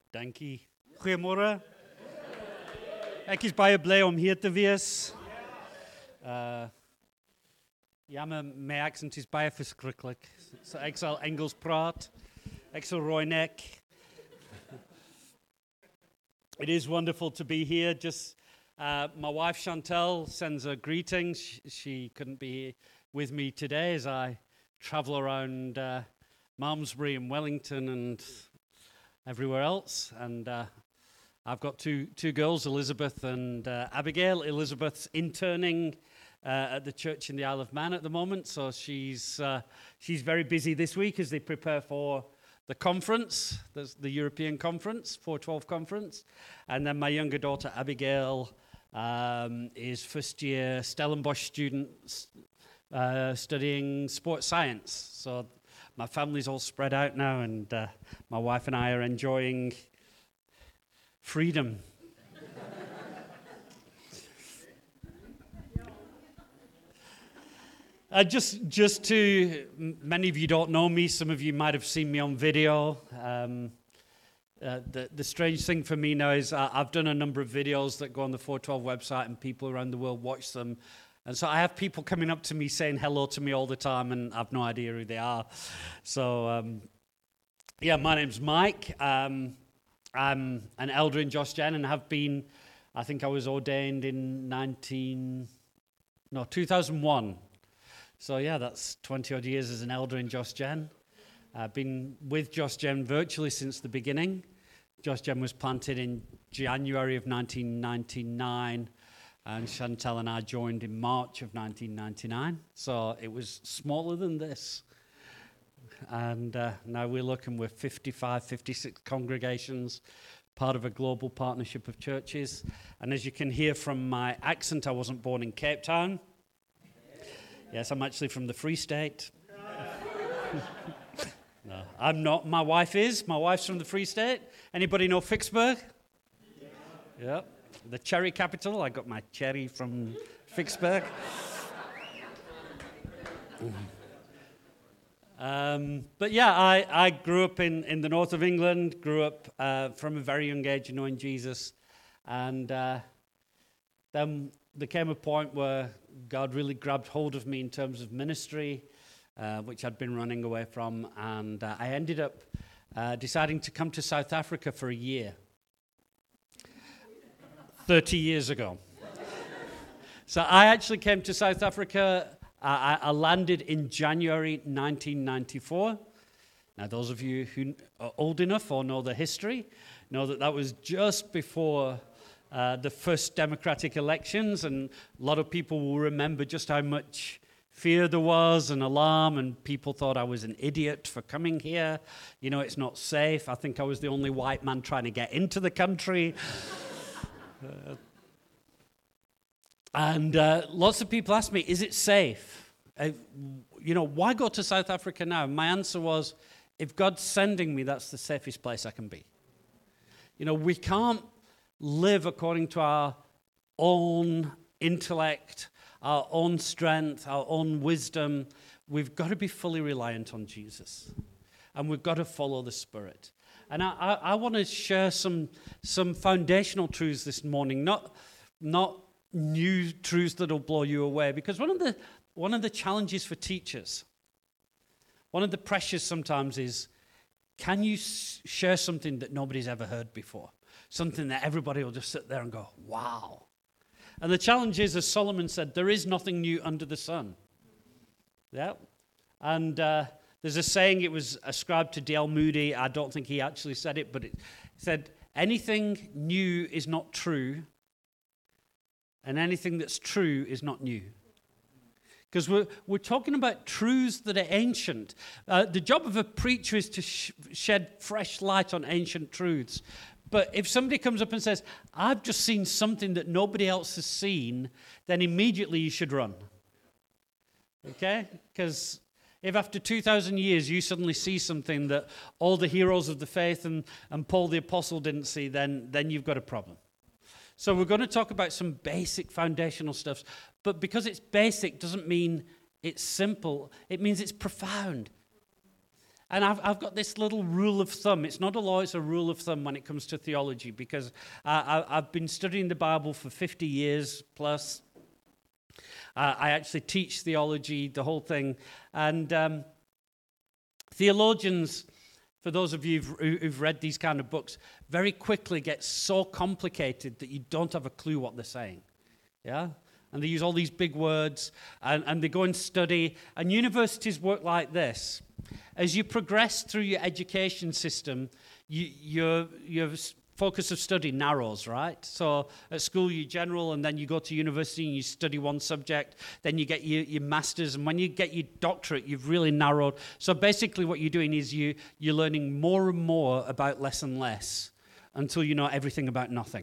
Dankie. Goeiemôre. Ek is baie bly om hier te wees. Ja, my accent is baie verskriklik. So ek sal Engels praat. Ek sal rooi nek. It is wonderful to be here. Just my wife Chantel sends her greetings. She couldn't be with me today as I travel around Malmesbury and Wellington and everywhere else. And I've got two girls, Elizabeth and Abigail. Elizabeth's interning at the church in the Isle of Man at the moment, so she's very busy this week as they prepare for the conference, the European conference, 412 conference. And then my younger daughter Abigail is first year Stellenbosch student studying sports science. So my family's all spread out now, and my wife and I are enjoying freedom. Just to, many of you don't know me, some of you might have seen me on video. The strange thing for me now is I've done a number of videos that go on the 412 website and people around the world watch them. And so I have people coming up to me saying hello to me all the time, and I've no idea who they are. So, yeah, my name's Mike. I'm an elder in Josh Gen and have been, I think I was ordained in 2001. So, yeah, that's 20-odd years as an elder in Josh Gen. I've been with Josh Gen virtually since the beginning. Josh Gen was planted in January of 1999. And Chantel and I joined in March of 1999. So it was smaller than this. And now we're looking with 55, 56 congregations, part of a global partnership of churches. And as you can hear from my accent, I wasn't born in Cape Town. Yes, I'm actually from the Free State. No, I'm not. My wife is. My wife's from the Free State. Anybody know Vicksburg? Yeah. The cherry capital. I got my cherry from Vicksburg. But yeah, I grew up in the north of England, grew up from a very young age knowing Jesus. And then there came a point where God really grabbed hold of me in terms of ministry, which I'd been running away from. And I ended up deciding to come to South Africa for a year. 30 years ago. So I actually came to South Africa. I landed in January 1994. Now, those of you who are old enough or know the history know that was just before the first democratic elections, and a lot of people will remember just how much fear there was and alarm, and people thought I was an idiot for coming here. You know, it's not safe. I think I was the only white man trying to get into the country. And lots of people ask me, is it safe? Why go to South Africa now? My answer was, if God's sending me, that's the safest place I can be. We can't live according to our own intellect, our own strength, our own wisdom. We've got to be fully reliant on Jesus. And we've got to follow the Spirit. And I want to share some foundational truths this morning, not new truths that'll blow you away. Because one of the challenges for teachers, one of the pressures sometimes is, can you share something that nobody's ever heard before? Something that everybody will just sit there and go, wow. And the challenge is, as Solomon said, there is nothing new under the sun. Yeah. And there's a saying, it was ascribed to D.L. Moody. I don't think he actually said it, but it said, anything new is not true, and anything that's true is not new. Because we're talking about truths that are ancient. The job of a preacher is to shed fresh light on ancient truths. But if somebody comes up and says, I've just seen something that nobody else has seen, then immediately you should run. Okay? Because if after 2,000 years you suddenly see something that all the heroes of the faith and Paul the Apostle didn't see, then you've got a problem. So we're going to talk about some basic foundational stuff. But because it's basic doesn't mean it's simple. It means it's profound. And I've got this little rule of thumb. It's not a law, it's a rule of thumb when it comes to theology, because I've been studying the Bible for 50 years plus. I actually teach theology, the whole thing. And theologians, for those of you who've read these kind of books, very quickly get so complicated that you don't have a clue what they're saying. Yeah? And they use all these big words, and they go and study. And universities work like this. As you progress through your education system, your focus of study narrows, right? So at school, you're general, and then you go to university and you study one subject. Then you get your master's, and when you get your doctorate, you've really narrowed. So basically what you're doing is you're learning more and more about less and less until you know everything about nothing.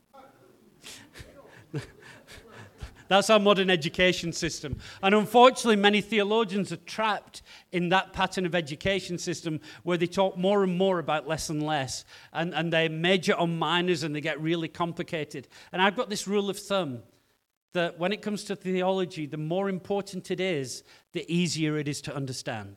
That's our modern education system. And unfortunately, many theologians are trapped in that pattern of education system where they talk more and more about less and less, and they major on minors, and they get really complicated. And I've got this rule of thumb that when it comes to theology, the more important it is, the easier it is to understand.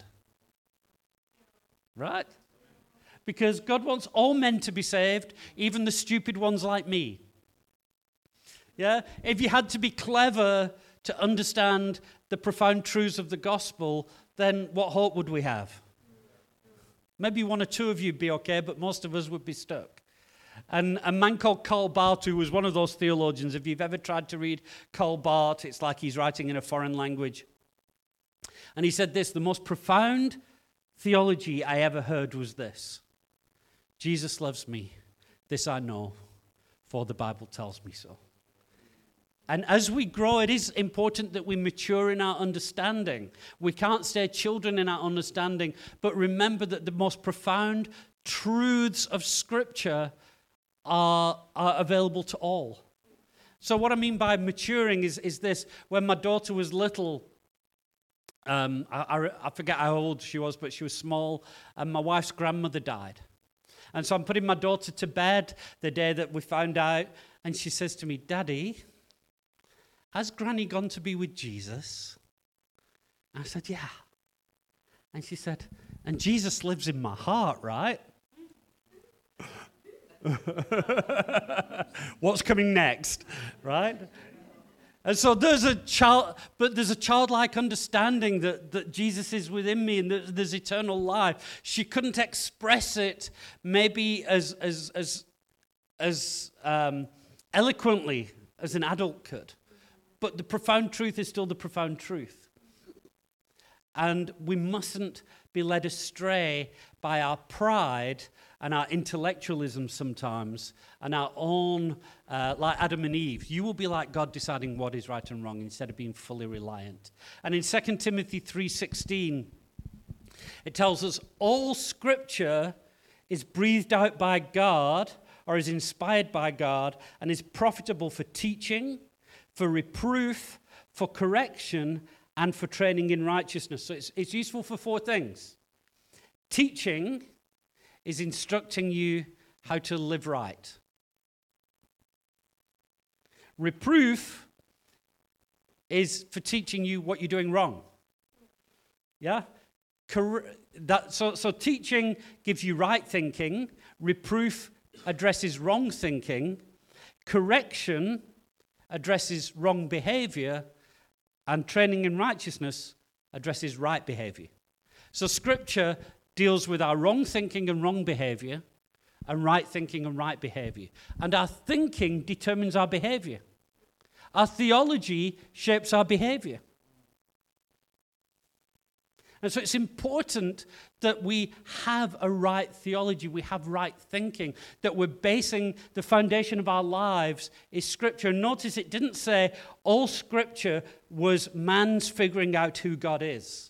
Right? Because God wants all men to be saved, even the stupid ones like me. Yeah? If you had to be clever to understand the profound truths of the gospel, then what hope would we have? Maybe one or two of you would be okay, but most of us would be stuck. And a man called Karl Barth, who was one of those theologians, if you've ever tried to read Karl Barth, it's like he's writing in a foreign language. And he said this: the most profound theology I ever heard was this: Jesus loves me, this I know, for the Bible tells me so. And as we grow, it is important that we mature in our understanding. We can't stay children in our understanding, but remember that the most profound truths of Scripture are available to all. So what I mean by maturing is this: when my daughter was little, I forget how old she was, but she was small, and my wife's grandmother died. And so I'm putting my daughter to bed the day that we found out, and she says to me, "Daddy, has Granny gone to be with Jesus?" I said, "Yeah." And she said, "And Jesus lives in my heart, right?" What's coming next, right? And so there's a childlike understanding that Jesus is within me and that there's eternal life. She couldn't express it maybe as eloquently as an adult could. But the profound truth is still the profound truth. And we mustn't be led astray by our pride and our intellectualism sometimes, and our own, like Adam and Eve. You will be like God, deciding what is right and wrong instead of being fully reliant. And in 2 Timothy 3:16, it tells us all Scripture is breathed out by God, or is inspired by God, and is profitable for teaching, for reproof, for correction, and for training in righteousness. So it's useful for four things. Teaching is instructing you how to live right. Reproof is for teaching you what you're doing wrong. Yeah? So teaching gives you right thinking. Reproof addresses wrong thinking. Correction addresses wrong behavior. And training in righteousness addresses right behavior. So Scripture deals with our wrong thinking and wrong behavior, and right thinking and right behavior. And our thinking determines our behavior. Our theology shapes our behavior. And so it's important that we have a right theology, we have right thinking, that we're basing the foundation of our lives is Scripture. Notice it didn't say all Scripture was man's figuring out who God is.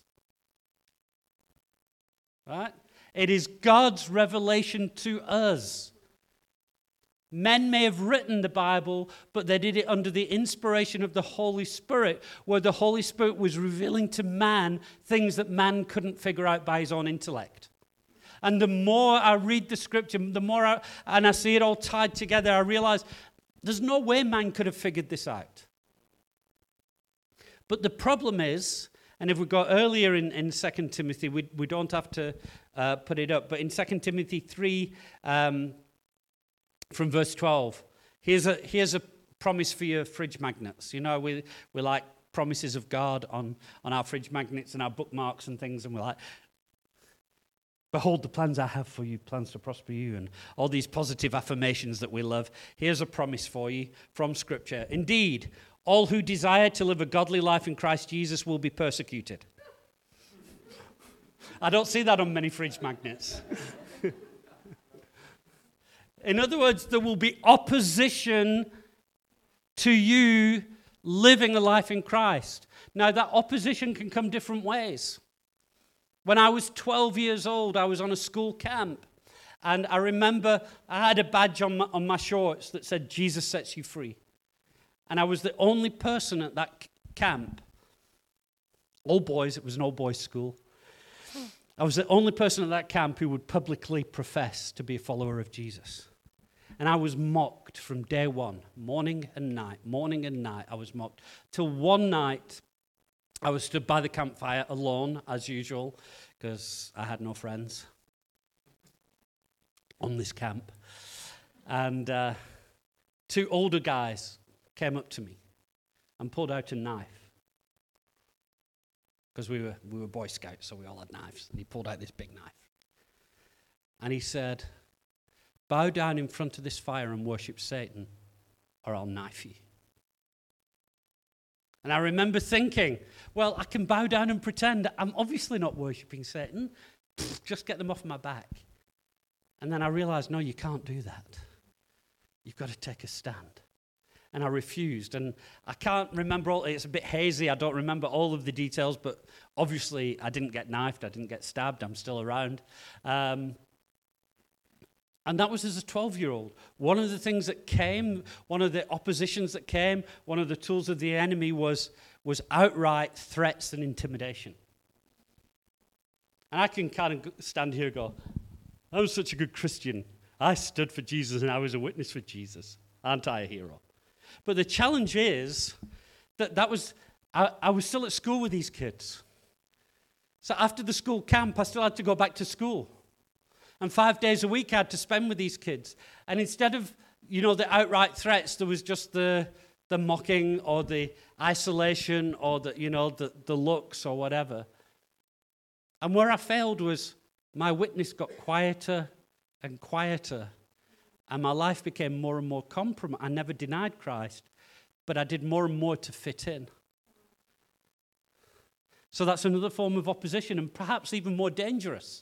Right? It is God's revelation to us. Men may have written the Bible, but they did it under the inspiration of the Holy Spirit, where the Holy Spirit was revealing to man things that man couldn't figure out by his own intellect. And the more I read the Scripture, the more I see it all tied together, I realize there's no way man could have figured this out. But the problem is, And if we go earlier in 2 Timothy, we don't have to put it up, but in 2 Timothy 3, from verse 12, here's a promise for your fridge magnets. You know, we like promises of God on our fridge magnets and our bookmarks and things, and we're like, behold the plans I have for you, plans to prosper you, and all these positive affirmations that we love. Here's a promise for you from Scripture. Indeed, all who desire to live a godly life in Christ Jesus will be persecuted. I don't see that on many fridge magnets. In other words, there will be opposition to you living a life in Christ. Now, that opposition can come different ways. When I was 12 years old, I was on a school camp. And I remember I had a badge on my shorts that said, Jesus sets you free. And I was the only person at that camp. All boys, it was an all boys school. I was the only person at that camp who would publicly profess to be a follower of Jesus. And I was mocked from day one, morning and night, I was mocked. Till one night, I was stood by the campfire alone, as usual, because I had no friends on this camp. And two older guys came up to me and pulled out a knife. Because we were Boy Scouts, so we all had knives. And he pulled out this big knife. And he said, bow down in front of this fire and worship Satan, or I'll knife you. And I remember thinking, well, I can bow down and pretend I'm obviously not worshipping Satan. Just get them off my back. And then I realized, no, you can't do that. You've got to take a stand. And I refused. And I can't remember all, it's a bit hazy. I don't remember all of the details, but obviously I didn't get knifed. I didn't get stabbed. I'm still around. And that was as a 12-year-old. One of the things that came, one of the oppositions that came, one of the tools of the enemy was outright threats and intimidation. And I can kind of stand here and go, I was such a good Christian. I stood for Jesus and I was a witness for Jesus. Aren't I a hero? But the challenge is that I was still at school with these kids. So after the school camp, I still had to go back to school. And 5 days a week I had to spend with these kids. And instead of, the outright threats, there was just the mocking or the isolation or the looks or whatever. And where I failed was my witness got quieter and quieter. And my life became more and more compromised. I never denied Christ, but I did more and more to fit in. So that's another form of opposition, and perhaps even more dangerous.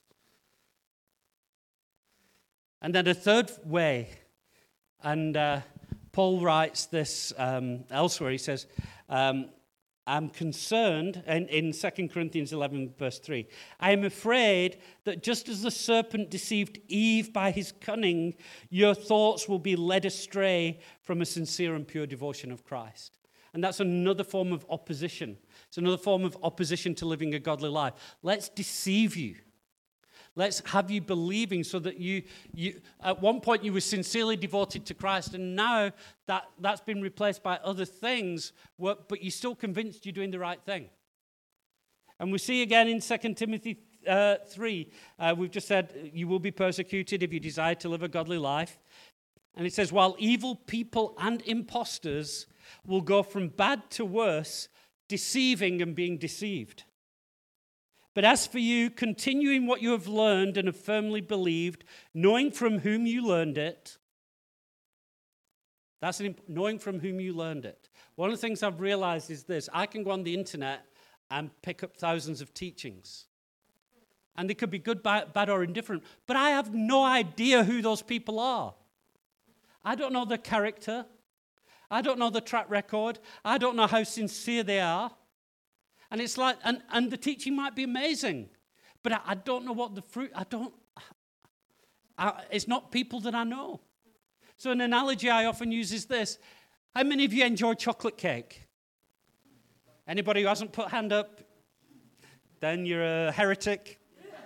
And then a third way, and Paul writes this elsewhere, he says, I'm concerned, and in 2 Corinthians 11, verse 3, I am afraid that just as the serpent deceived Eve by his cunning, your thoughts will be led astray from a sincere and pure devotion of Christ. And that's another form of opposition. It's another form of opposition to living a godly life. Let's deceive you. Let's have you believing so that you at one point you were sincerely devoted to Christ, and now that's been replaced by other things, but you're still convinced you're doing the right thing. And we see again in 2 Timothy 3, we've just said, you will be persecuted if you desire to live a godly life. And it says, while evil people and impostors will go from bad to worse, deceiving and being deceived. But as for you, continue in what you have learned and have firmly believed, knowing from whom you learned it. Knowing from whom you learned it. One of the things I've realized is this. I can go on the internet and pick up thousands of teachings. And they could be good, bad, or indifferent. But I have no idea who those people are. I don't know their character. I don't know the track record. I don't know how sincere they are. And it's like, and the teaching might be amazing, but I don't know what the fruit, it's not people that I know. So an analogy I often use is this. How many of you enjoy chocolate cake? Anybody who hasn't put hand up? Then you're a heretic.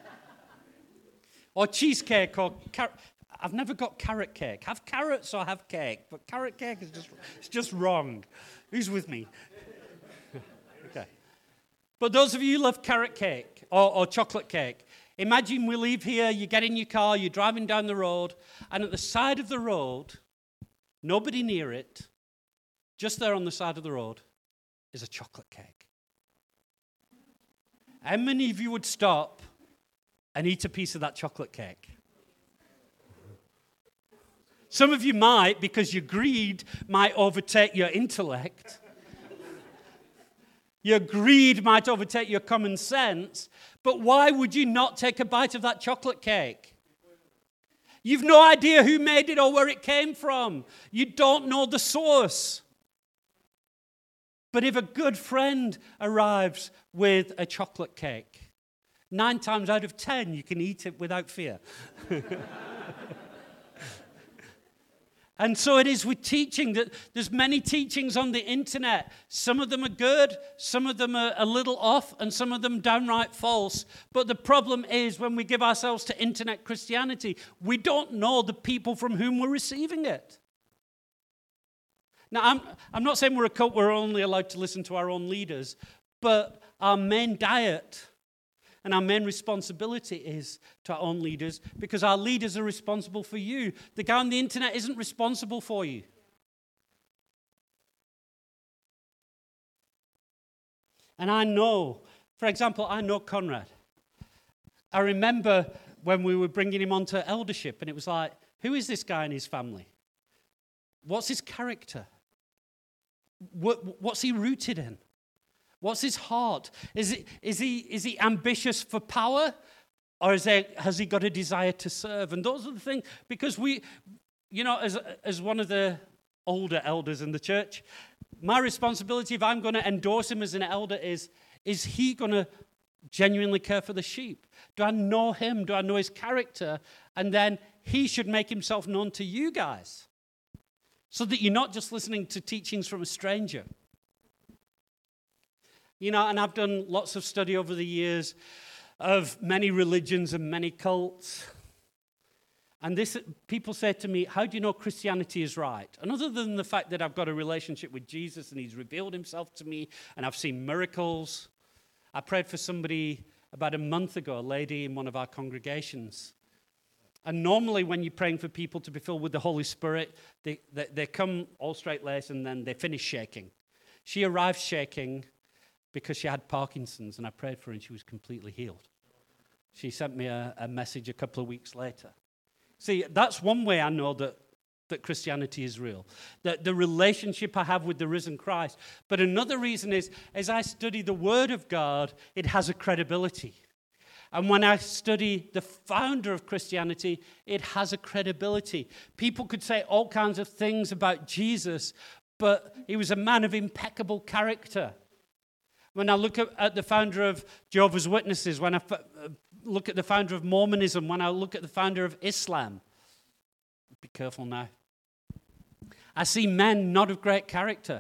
Or cheesecake or carrot. I've never got carrot cake. Have carrots or have cake, but carrot cake is just wrong. Who's with me? Okay. But those of you who love carrot cake or chocolate cake, imagine we leave here, you get in your car, you're driving down the road, and at the side of the road, nobody near it, just there on the side of the road, is a chocolate cake. How many of you would stop and eat a piece of that chocolate cake? Some of you might, because your greed might overtake your intellect. Your greed might overtake your common sense. But why would you not take a bite of that chocolate cake? You've no idea who made it or where it came from. You don't know the source. But if a good friend arrives with a chocolate cake, 9 times out of 10 you can eat it without fear. And so it is with teaching. That there's many teachings on the internet. Some of them are good, some of them are a little off, and some of them downright false. But the problem is when we give ourselves to internet Christianity, we don't know the people from whom we're receiving it. Now, I'm not saying we're a cult, we're only allowed to listen to our own leaders, but our main diet and our main responsibility is to our own leaders, because our leaders are responsible for you. The guy on the internet isn't responsible for you. And I know, for example, I know Conrad. I remember when we were bringing him onto eldership, and it was like, who is this guy and his family? What's his character? What's he rooted in? What's his heart? Is he ambitious for power, or has he got a desire to serve? And those are the things, because we, as one of the older elders in the church, my responsibility, if I'm going to endorse him as an elder, is he going to genuinely care for the sheep? Do I know him? Do I know his character? And then he should make himself known to you guys, so that you're not just listening to teachings from a stranger. And I've done lots of study over the years of many religions and many cults. And people say to me, how do you know Christianity is right? And other than the fact that I've got a relationship with Jesus and he's revealed himself to me and I've seen miracles. I prayed for somebody about a month ago, a lady in one of our congregations. And normally when you're praying for people to be filled with the Holy Spirit, they come all straight-laced and then they finish shaking. She arrived shaking because she had Parkinson's, and I prayed for her and she was completely healed. She sent me a message a couple of weeks later. See, that's one way I know that Christianity is real, that the relationship I have with the risen Christ. But another reason is, as I study the Word of God, it has a credibility. And when I study the founder of Christianity, it has a credibility. People could say all kinds of things about Jesus, but he was a man of impeccable character. When I look at the founder of Jehovah's Witnesses, when I look at the founder of Mormonism, when I look at the founder of Islam, be careful now, I see men not of great character.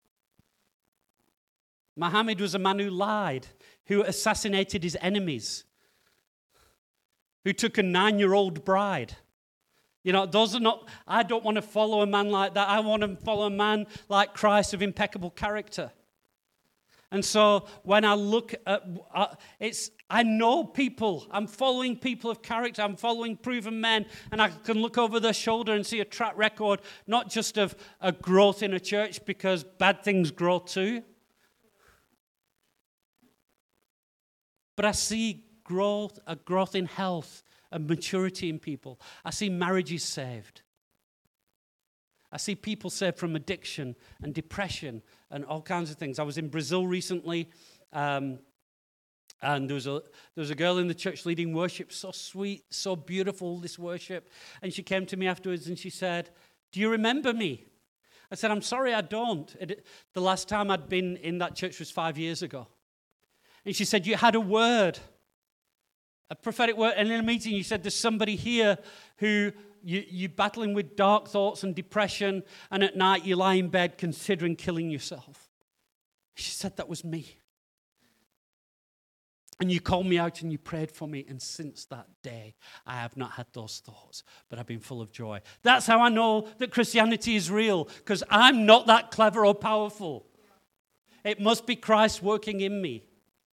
Muhammad was a man who lied, who assassinated his enemies, who took a 9-year-old bride. Those are not, I don't want to follow a man like that. I want to follow a man like Christ of impeccable character. And so when I look at, I know people. I'm following people of character. I'm following proven men. And I can look over their shoulder and see a track record, not just of a growth in a church, because bad things grow too. But I see a growth in health and maturity in people. I see marriages saved. I see people saved from addiction and depression and all kinds of things. I was in Brazil recently, and there was a girl in the church leading worship, so sweet, so beautiful, this worship. And she came to me afterwards and she said, "Do you remember me?" I said, "I'm sorry, I don't. The last time I'd been in that church was 5 years ago." And she said, "You had a word, a prophetic word, and in a meeting you said there's somebody here who you're battling with dark thoughts and depression, and at night you lie in bed considering killing yourself." She said, "That was me. And you called me out and you prayed for me, and since that day I have not had those thoughts, but I've been full of joy." That's how I know that Christianity is real, because I'm not that clever or powerful. It must be Christ working in me.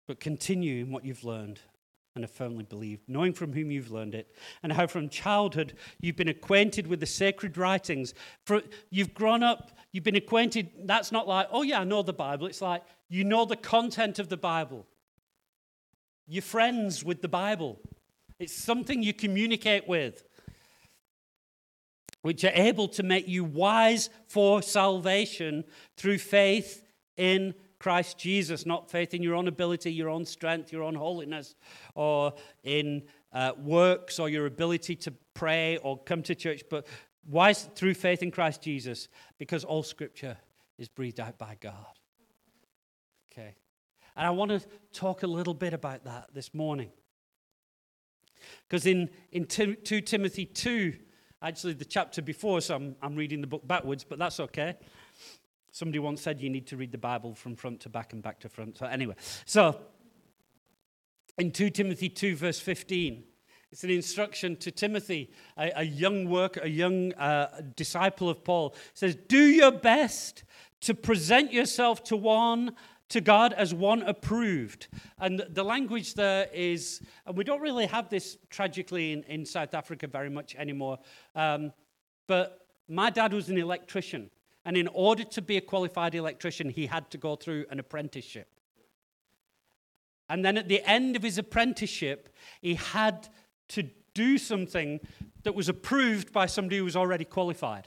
but continue in what you've learned and have firmly believed, knowing from whom you've learned it, and how from childhood you've been acquainted with the sacred writings. You've grown up, you've been acquainted. That's not like, oh yeah, I know the Bible. It's like you know the content of the Bible. You're friends with the Bible. It's something you communicate with, which are able to make you wise for salvation through faith in Christ Jesus, not faith in your own ability, your own strength, your own holiness, or in works or your ability to pray or come to church, but wise through faith in Christ Jesus, because all Scripture is breathed out by God. Okay. And I want to talk a little bit about that this morning. Because in 2 Timothy 2, actually the chapter before, so I'm reading the book backwards, but that's okay. Somebody once said you need to read the Bible from front to back and back to front. So anyway, so in 2 Timothy 2, verse 15, it's an instruction to Timothy, a young worker, a young disciple of Paul. It says, do your best to present yourself to God as one approved. And the language there is, and we don't really have this tragically in South Africa very much anymore, but my dad was an electrician. And in order to be a qualified electrician, he had to go through an apprenticeship. And then at the end of his apprenticeship, he had to do something that was approved by somebody who was already qualified.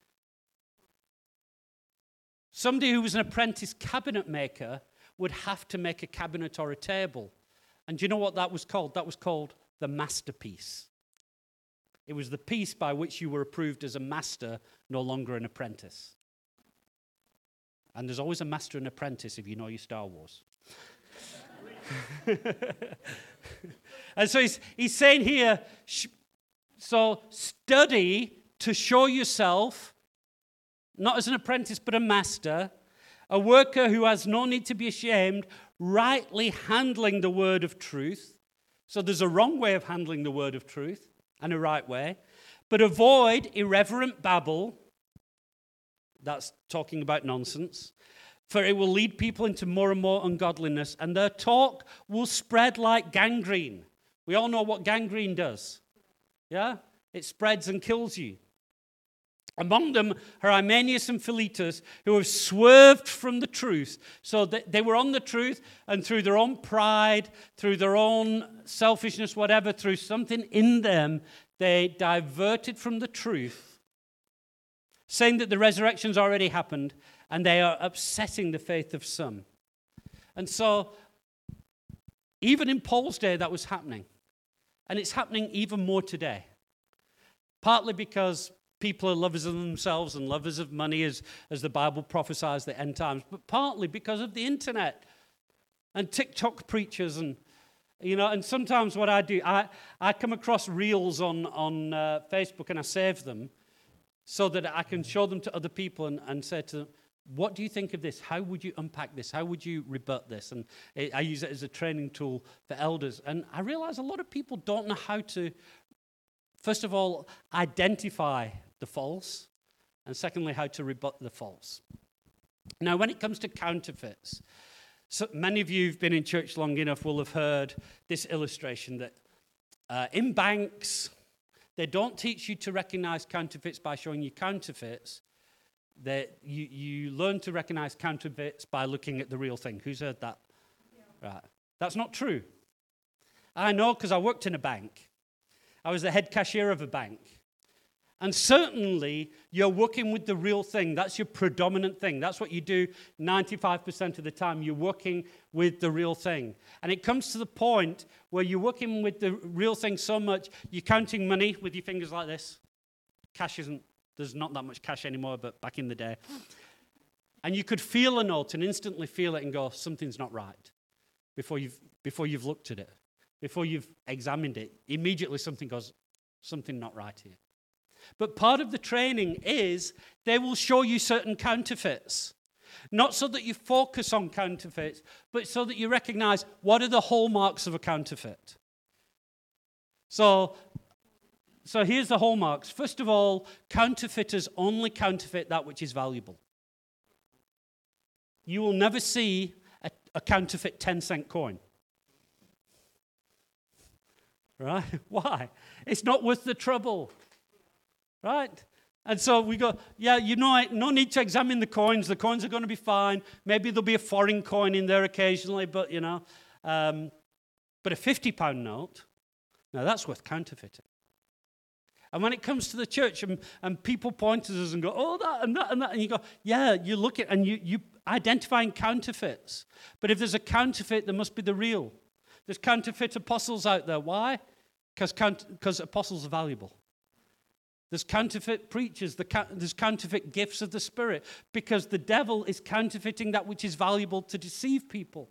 Somebody who was an apprentice cabinet maker would have to make a cabinet or a table. And do you know what that was called? That was called the masterpiece. It was the piece by which you were approved as a master, no longer an apprentice. And there's always a master and apprentice if you know your Star Wars. And so he's saying here, so study to show yourself, not as an apprentice but a master, a worker who has no need to be ashamed, rightly handling the word of truth. So there's a wrong way of handling the word of truth and a right way. But avoid irreverent babble. That's talking about nonsense. For it will lead people into more and more ungodliness, and their talk will spread like gangrene. We all know what gangrene does. Yeah? It spreads and kills you. Among them are Hymenaeus and Philetus, who have swerved from the truth. So they were on the truth, and through their own pride, through their own selfishness, whatever, through something in them, they diverted from the truth, saying that the resurrection's already happened, and they are upsetting the faith of some. And so, even in Paul's day, that was happening. And it's happening even more today. Partly because people are lovers of themselves and lovers of money, as the Bible prophesies the end times, but partly because of the internet and TikTok preachers and sometimes what I do, I come across reels on Facebook and I save them so that I can show them to other people and say to them, what do you think of this? How would you unpack this? How would you rebut this? And I use it as a training tool for elders. And I realize a lot of people don't know how to, first of all, identify the false, and secondly, how to rebut the false. Now, when it comes to counterfeits, so many of you who've been in church long enough will have heard this illustration that in banks, they don't teach you to recognize counterfeits by showing you counterfeits. That you learn to recognize counterfeits by looking at the real thing. Who's heard that? Yeah. Right. That's not true. I know because I worked in a bank. I was the head cashier of a bank. And certainly, you're working with the real thing. That's your predominant thing. That's what you do 95% of the time. You're working with the real thing. And it comes to the point where you're working with the real thing so much, you're counting money with your fingers like this. Cash there's not that much cash anymore, but back in the day. And you could feel a note and instantly feel it and go, something's not right. Before you've looked at it, before you've examined it, immediately something goes, something not right here. But part of the training is they will show you certain counterfeits. Not so that you focus on counterfeits, but so that you recognize what are the hallmarks of a counterfeit. So here's the hallmarks. First of all, counterfeiters only counterfeit that which is valuable. You will never see a counterfeit 10-cent coin. Right? Why? It's not worth the trouble. Right? And so we go, yeah, no need to examine the coins. The coins are going to be fine. Maybe there'll be a foreign coin in there occasionally, but, but a £50 note, now that's worth counterfeiting. And when it comes to the church and people point to us and go, oh, that and that and that, and you go, yeah, you look at and you identifying counterfeits. But if there's a counterfeit, there must be the real. There's counterfeit apostles out there. Why? Because apostles are valuable. There's counterfeit preachers. There's counterfeit gifts of the Spirit. Because the devil is counterfeiting that which is valuable to deceive people.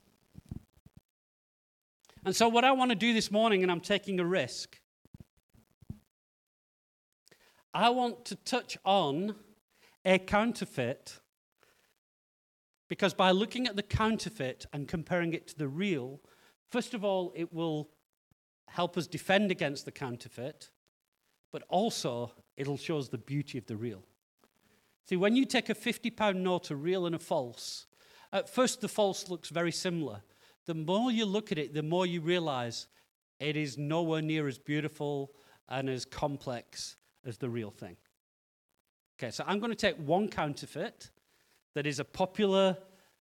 And so what I want to do this morning, and I'm taking a risk, I want to touch on a counterfeit, because by looking at the counterfeit and comparing it to the real, first of all, it will help us defend against the counterfeit, but also it'll show us the beauty of the real. See, when you take a £50 note, a real and a false, at first the false looks very similar. The more you look at it, the more you realize it is nowhere near as beautiful and as complex as the real thing. Okay, so I'm going to take one counterfeit that is a popular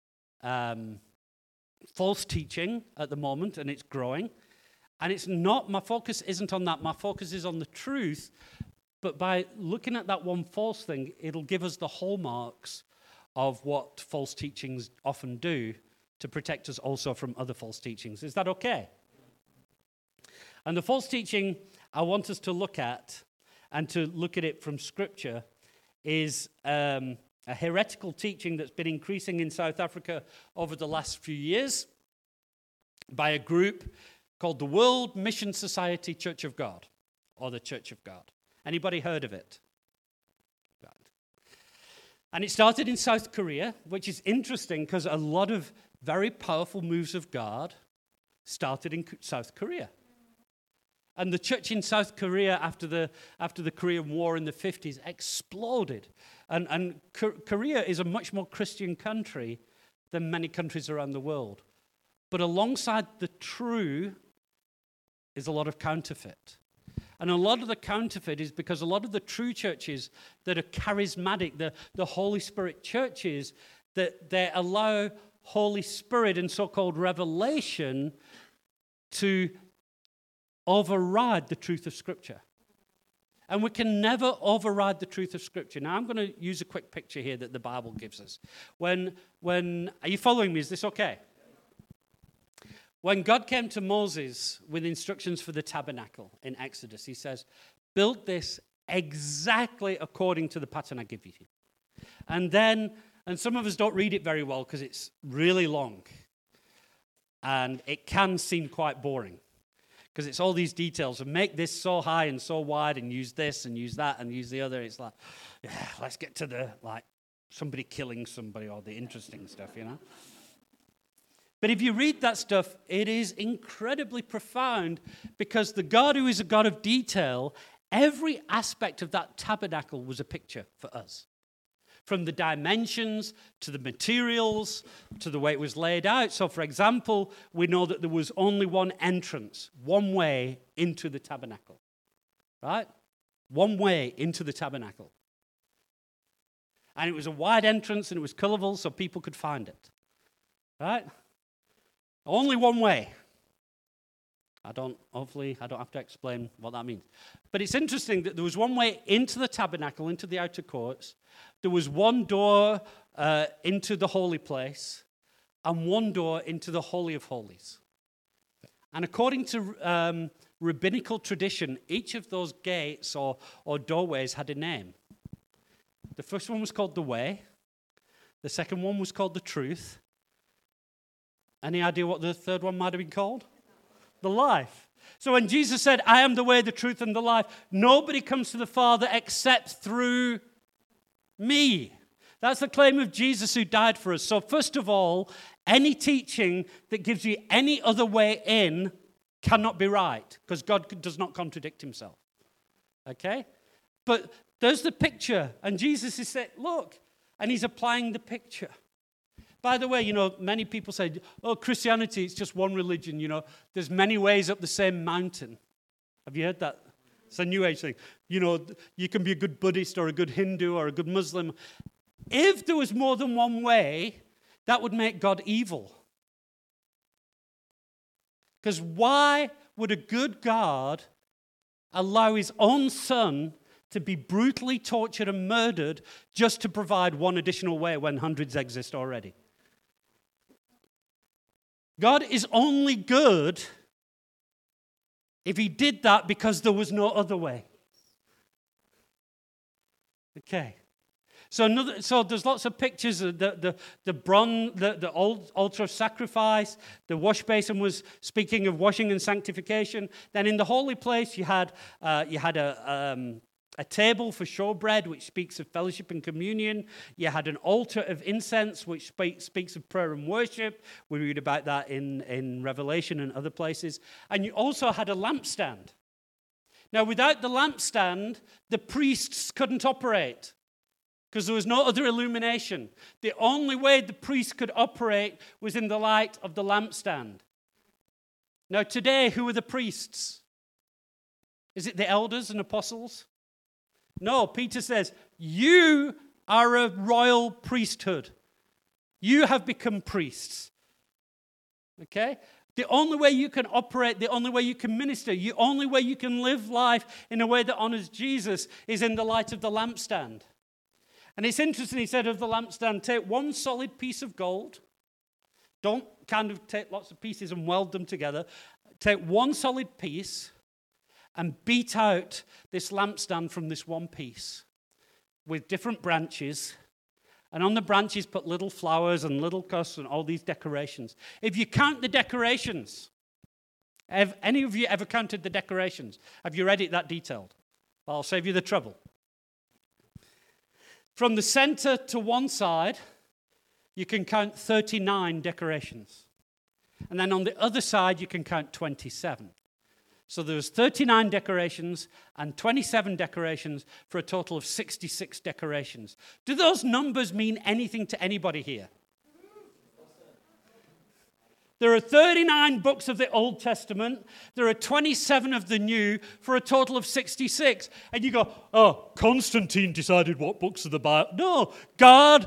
false teaching at the moment, and it's growing. And it's not, my focus isn't on that. My focus is on the truth. But by looking at that one false thing, it'll give us the hallmarks of what false teachings often do to protect us also from other false teachings. Is that okay? And the false teaching I want us to look at, and to look at it from Scripture, is a heretical teaching that's been increasing in South Africa over the last few years by a group called the World Mission Society Church of God, or the Church of God. Anybody heard of it? Right. And it started in South Korea, which is interesting because a lot of very powerful moves of God started in South Korea. And the church in South Korea after the Korean War in the 50s exploded. And Korea is a much more Christian country than many countries around the world. But alongside the true is a lot of counterfeit. And a lot of the counterfeit is because a lot of the true churches that are charismatic, the Holy Spirit churches, that they allow Holy Spirit and so-called revelation to override the truth of Scripture. And we can never override the truth of Scripture. Now, I'm going to use a quick picture here that the Bible gives us. When are you following me? Is this okay? When God came to Moses with instructions for the tabernacle in Exodus, he says, build this exactly according to the pattern I give you. And some of us don't read it very well because it's really long. And it can seem quite boring. Because it's all these details, and make this so high and so wide, and use this, and use that, and use the other. It's like, yeah, let's get to the, somebody killing somebody, or the interesting stuff, But if you read that stuff, it is incredibly profound, because the God who is a God of detail, every aspect of that tabernacle was a picture for us. From the dimensions, to the materials, to the way it was laid out. So, for example, we know that there was only one entrance, one way into the tabernacle. Right? One way into the tabernacle. And it was a wide entrance, and it was colorful so people could find it. Right? Only one way. Hopefully, I don't have to explain what that means. But it's interesting that there was one way into the tabernacle, into the outer courts. There was one door into the holy place, and one door into the Holy of Holies. And according to rabbinical tradition, each of those gates or doorways had a name. The first one was called the Way. The second one was called the Truth. Any idea what the third one might have been called? The Life. So when Jesus said, I am the way, the truth, and the life, nobody comes to the Father except through me. That's the claim of Jesus who died for us. So first of all, any teaching that gives you any other way in cannot be right, because God does not contradict himself. Okay? But there's the picture, and Jesus is saying, look, and he's applying the picture. By the way, many people say, oh, Christianity, it's just one religion, There's many ways up the same mountain. Have you heard that? It's a New Age thing. You can be a good Buddhist or a good Hindu or a good Muslim. If there was more than one way, that would make God evil. Because why would a good God allow his own son to be brutally tortured and murdered just to provide one additional way when hundreds exist already? God is only good if he did that because there was no other way. Okay. So there's lots of pictures of the bronze, the old altar of sacrifice. The wash basin was speaking of washing and sanctification. Then in the holy place you had a table for showbread, which speaks of fellowship and communion. You had an altar of incense, which speaks of prayer and worship. We read about that in Revelation and other places. And you also had a lampstand. Now, without the lampstand, the priests couldn't operate because there was no other illumination. The only way the priests could operate was in the light of the lampstand. Now, today, who are the priests? Is it the elders and apostles? No, Peter says, you are a royal priesthood. You have become priests. Okay? The only way you can operate, the only way you can minister, the only way you can live life in a way that honors Jesus is in the light of the lampstand. And it's interesting, he said of the lampstand, take one solid piece of gold. Don't kind of take lots of pieces and weld them together. Take one solid piece and beat out this lampstand from this one piece with different branches. And on the branches put little flowers and little cusps and all these decorations. If you count the decorations, have any of you ever counted the decorations? Have you read it that detailed? I'll save you the trouble. From the center to one side, you can count 39 decorations. And then on the other side, you can count 27. So there's 39 decorations and 27 decorations for a total of 66 decorations. Do those numbers mean anything to anybody here? There are 39 books of the Old Testament. There are 27 of the New for a total of 66. And you go, oh, Constantine decided what books of the Bible. No, God,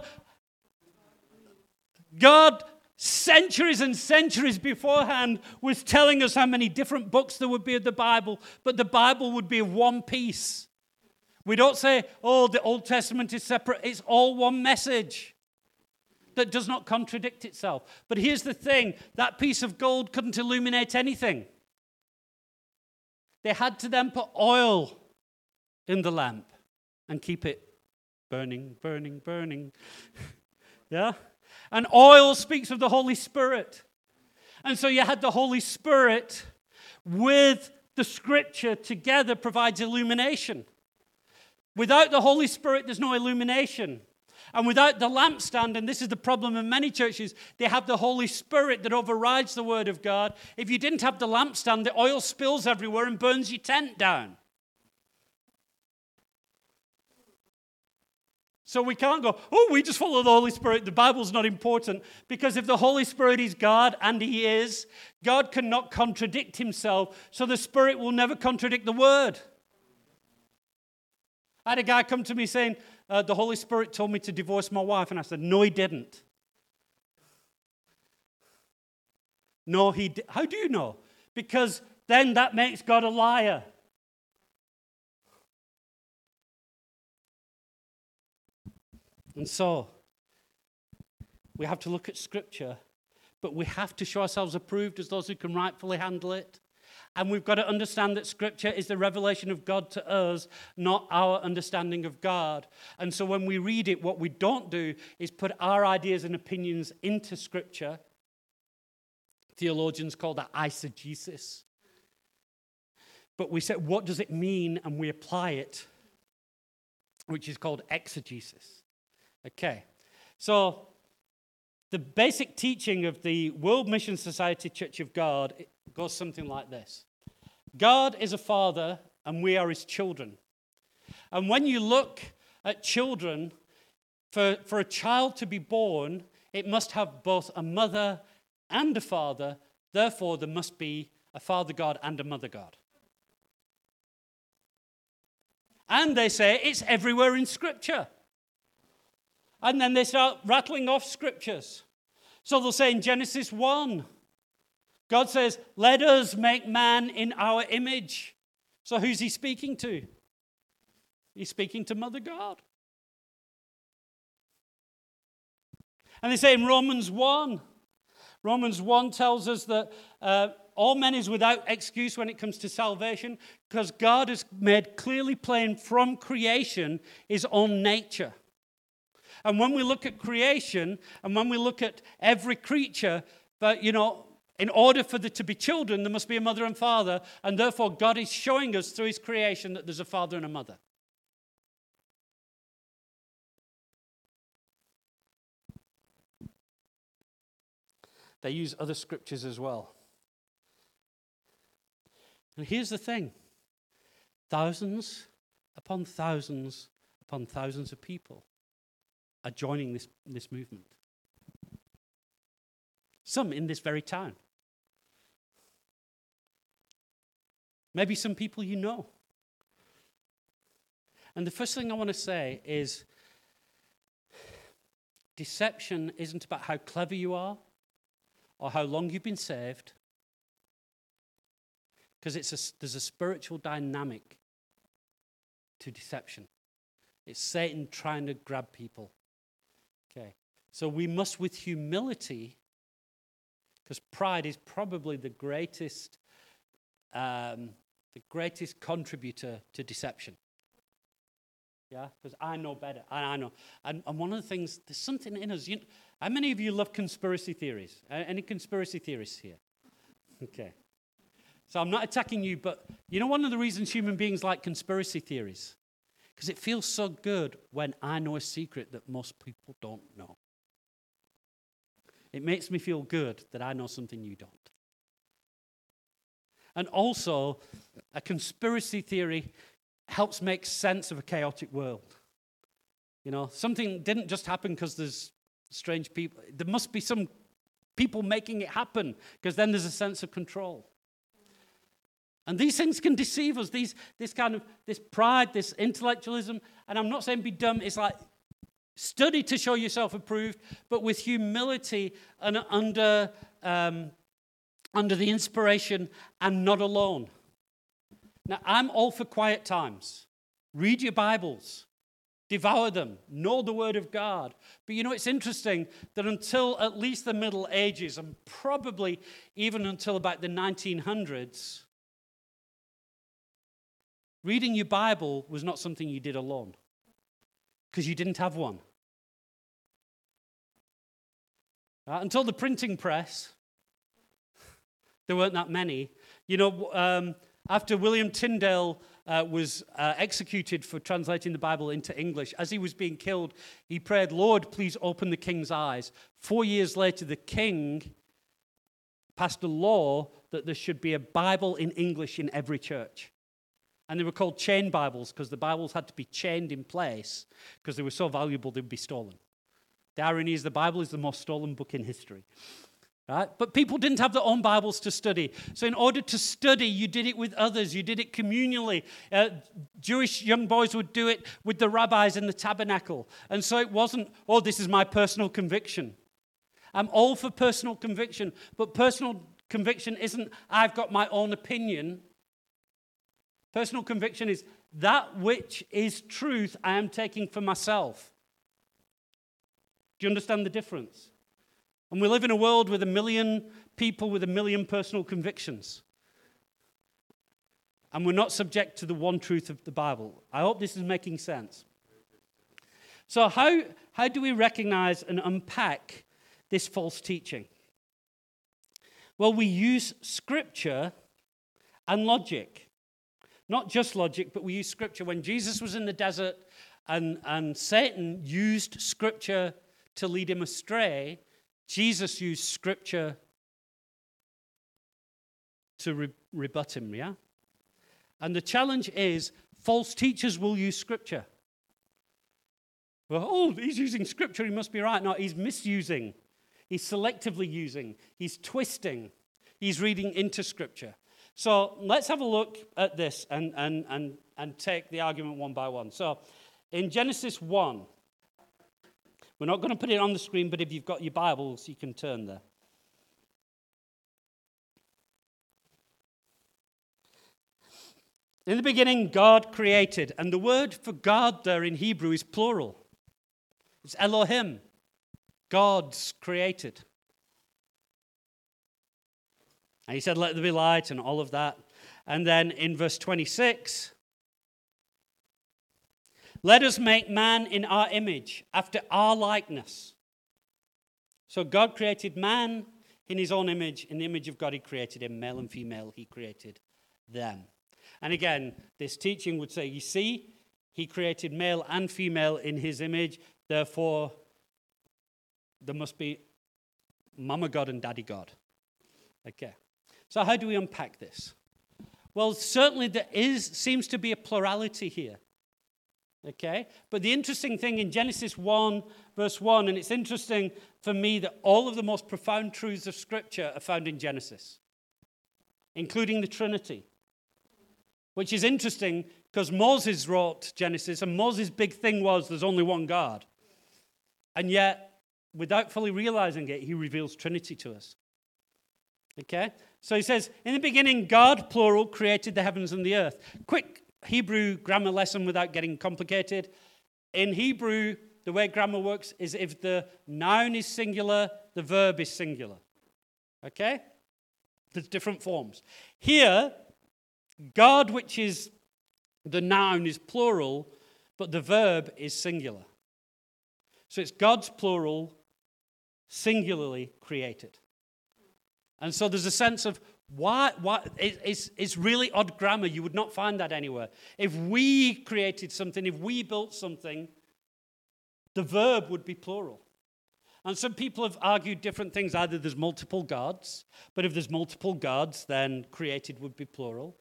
centuries and centuries beforehand, was telling us how many different books there would be of the Bible, but the Bible would be of one piece. We don't say, oh, the Old Testament is separate. It's all one message that does not contradict itself. But here's the thing, that piece of gold couldn't illuminate anything. They had to then put oil in the lamp and keep it burning, burning, burning. Yeah? And oil speaks of the Holy Spirit. And so you had the Holy Spirit with the Scripture together provides illumination. Without the Holy Spirit, there's no illumination. And without the lampstand, and this is the problem in many churches, they have the Holy Spirit that overrides the Word of God. If you didn't have the lampstand, the oil spills everywhere and burns your tent down. So we can't go, oh, we just follow the Holy Spirit. The Bible's not important. Because if the Holy Spirit is God, and He is, God cannot contradict Himself. So the Spirit will never contradict the Word. I had a guy come to me saying, the Holy Spirit told me to divorce my wife. And I said, no, He didn't. No, He did. How do you know? Because then that makes God a liar. And so, we have to look at Scripture, but we have to show ourselves approved as those who can rightfully handle it. And we've got to understand that Scripture is the revelation of God to us, not our understanding of God. And so when we read it, what we don't do is put our ideas and opinions into Scripture. Theologians call that eisegesis. But we say, what does it mean? And we apply it, which is called exegesis. Okay, so the basic teaching of the World Mission Society Church of God goes something like this. God is a father and we are His children. And when you look at children, for a child to be born, it must have both a mother and a father. Therefore, there must be a father God and a mother God. And they say it's everywhere in Scripture. And then they start rattling off scriptures. So they'll say in Genesis 1, God says, let us make man in our image. So who's he speaking to? He's speaking to Mother God. And they say in Romans 1 tells us that all men is without excuse when it comes to salvation, because God has made clearly plain from creation his own nature. And when we look at creation, and when we look at every creature, that, in order for there to be children, there must be a mother and father, and therefore God is showing us through his creation that there's a father and a mother. They use other scriptures as well. And here's the thing. Thousands upon thousands upon thousands of people are joining this movement. Some in this very town. Maybe some people you know. And the first thing I want to say is deception isn't about how clever you are or how long you've been saved, because there's a spiritual dynamic to deception. It's Satan trying to grab people. Okay, so we must, with humility, because pride is probably the greatest contributor to deception. Yeah, because I know better, and I know. And one of the things, there's something in us. How many of you love conspiracy theories? Any conspiracy theorists here? Okay. So I'm not attacking you, but one of the reasons human beings like conspiracy theories? Because it feels so good when I know a secret that most people don't know. It makes me feel good that I know something you don't. And also, a conspiracy theory helps make sense of a chaotic world. Something didn't just happen because there's strange people. There must be some people making it happen, because then there's a sense of control. And these things can deceive us, this pride, this intellectualism. And I'm not saying be dumb. It's like study to show yourself approved, but with humility and under the inspiration and not alone. Now, I'm all for quiet times. Read your Bibles. Devour them. Know the Word of God. But it's interesting that until at least the Middle Ages, and probably even until about the 1900s, reading your Bible was not something you did alone, because you didn't have one. Until the printing press, there weren't that many. After William Tyndale was executed for translating the Bible into English, as he was being killed, he prayed, Lord, please open the king's eyes. 4 years later, the king passed a law that there should be a Bible in English in every church. And they were called chain Bibles, because the Bibles had to be chained in place because they were so valuable they'd be stolen. The irony is the Bible is the most stolen book in history. Right? But people didn't have their own Bibles to study. So in order to study, you did it with others. You did it communally. Jewish young boys would do it with the rabbis in the tabernacle. And so it wasn't, this is my personal conviction. I'm all for personal conviction. But personal conviction isn't, I've got my own opinion. Personal conviction is that which is truth I am taking for myself. Do you understand the difference? And we live in a world with 1 million people with 1 million personal convictions. And we're not subject to the one truth of the Bible. I hope this is making sense. So how do we recognize and unpack this false teaching? Well, we use Scripture and logic. Not just logic, but we use Scripture. When Jesus was in the desert and Satan used Scripture to lead him astray, Jesus used Scripture to rebut him, yeah? And the challenge is, false teachers will use Scripture. Well, he's using Scripture, he must be right. No, he's misusing He's selectively using. He's twisting. He's reading into Scripture. So let's have a look at this and take the argument one by one. So in Genesis 1, we're not going to put it on the screen, but if you've got your Bibles, you can turn there. In the beginning, God created. And the word for God there in Hebrew is plural. It's Elohim. God's created. And he said, let there be light and all of that. And then in verse 26, let us make man in our image, after our likeness. So God created man in his own image. In the image of God, he created him. Male and female, he created them. And again, this teaching would say, you see, he created male and female in his image. Therefore, there must be Mama God and Daddy God. Okay. So how do we unpack this? Well, certainly there seems to be a plurality here. Okay? But the interesting thing in Genesis 1, verse 1, and it's interesting for me that all of the most profound truths of Scripture are found in Genesis, including the Trinity. Which is interesting because Moses wrote Genesis, and Moses' big thing was there's only one God. And yet, without fully realizing it, he reveals Trinity to us. Okay? So he says, in the beginning, God, plural, created the heavens and the earth. Quick Hebrew grammar lesson without getting complicated. In Hebrew, the way grammar works is if the noun is singular, the verb is singular. Okay? There's different forms. Here, God, which is the noun, is plural, but the verb is singular. So it's God's plural, singularly created. And so there's a sense of why it's really odd grammar. You would not find that anywhere. If we created something, if we built something, the verb would be plural. And some people have argued different things. Either there's multiple gods, but if there's multiple gods, then created would be plural.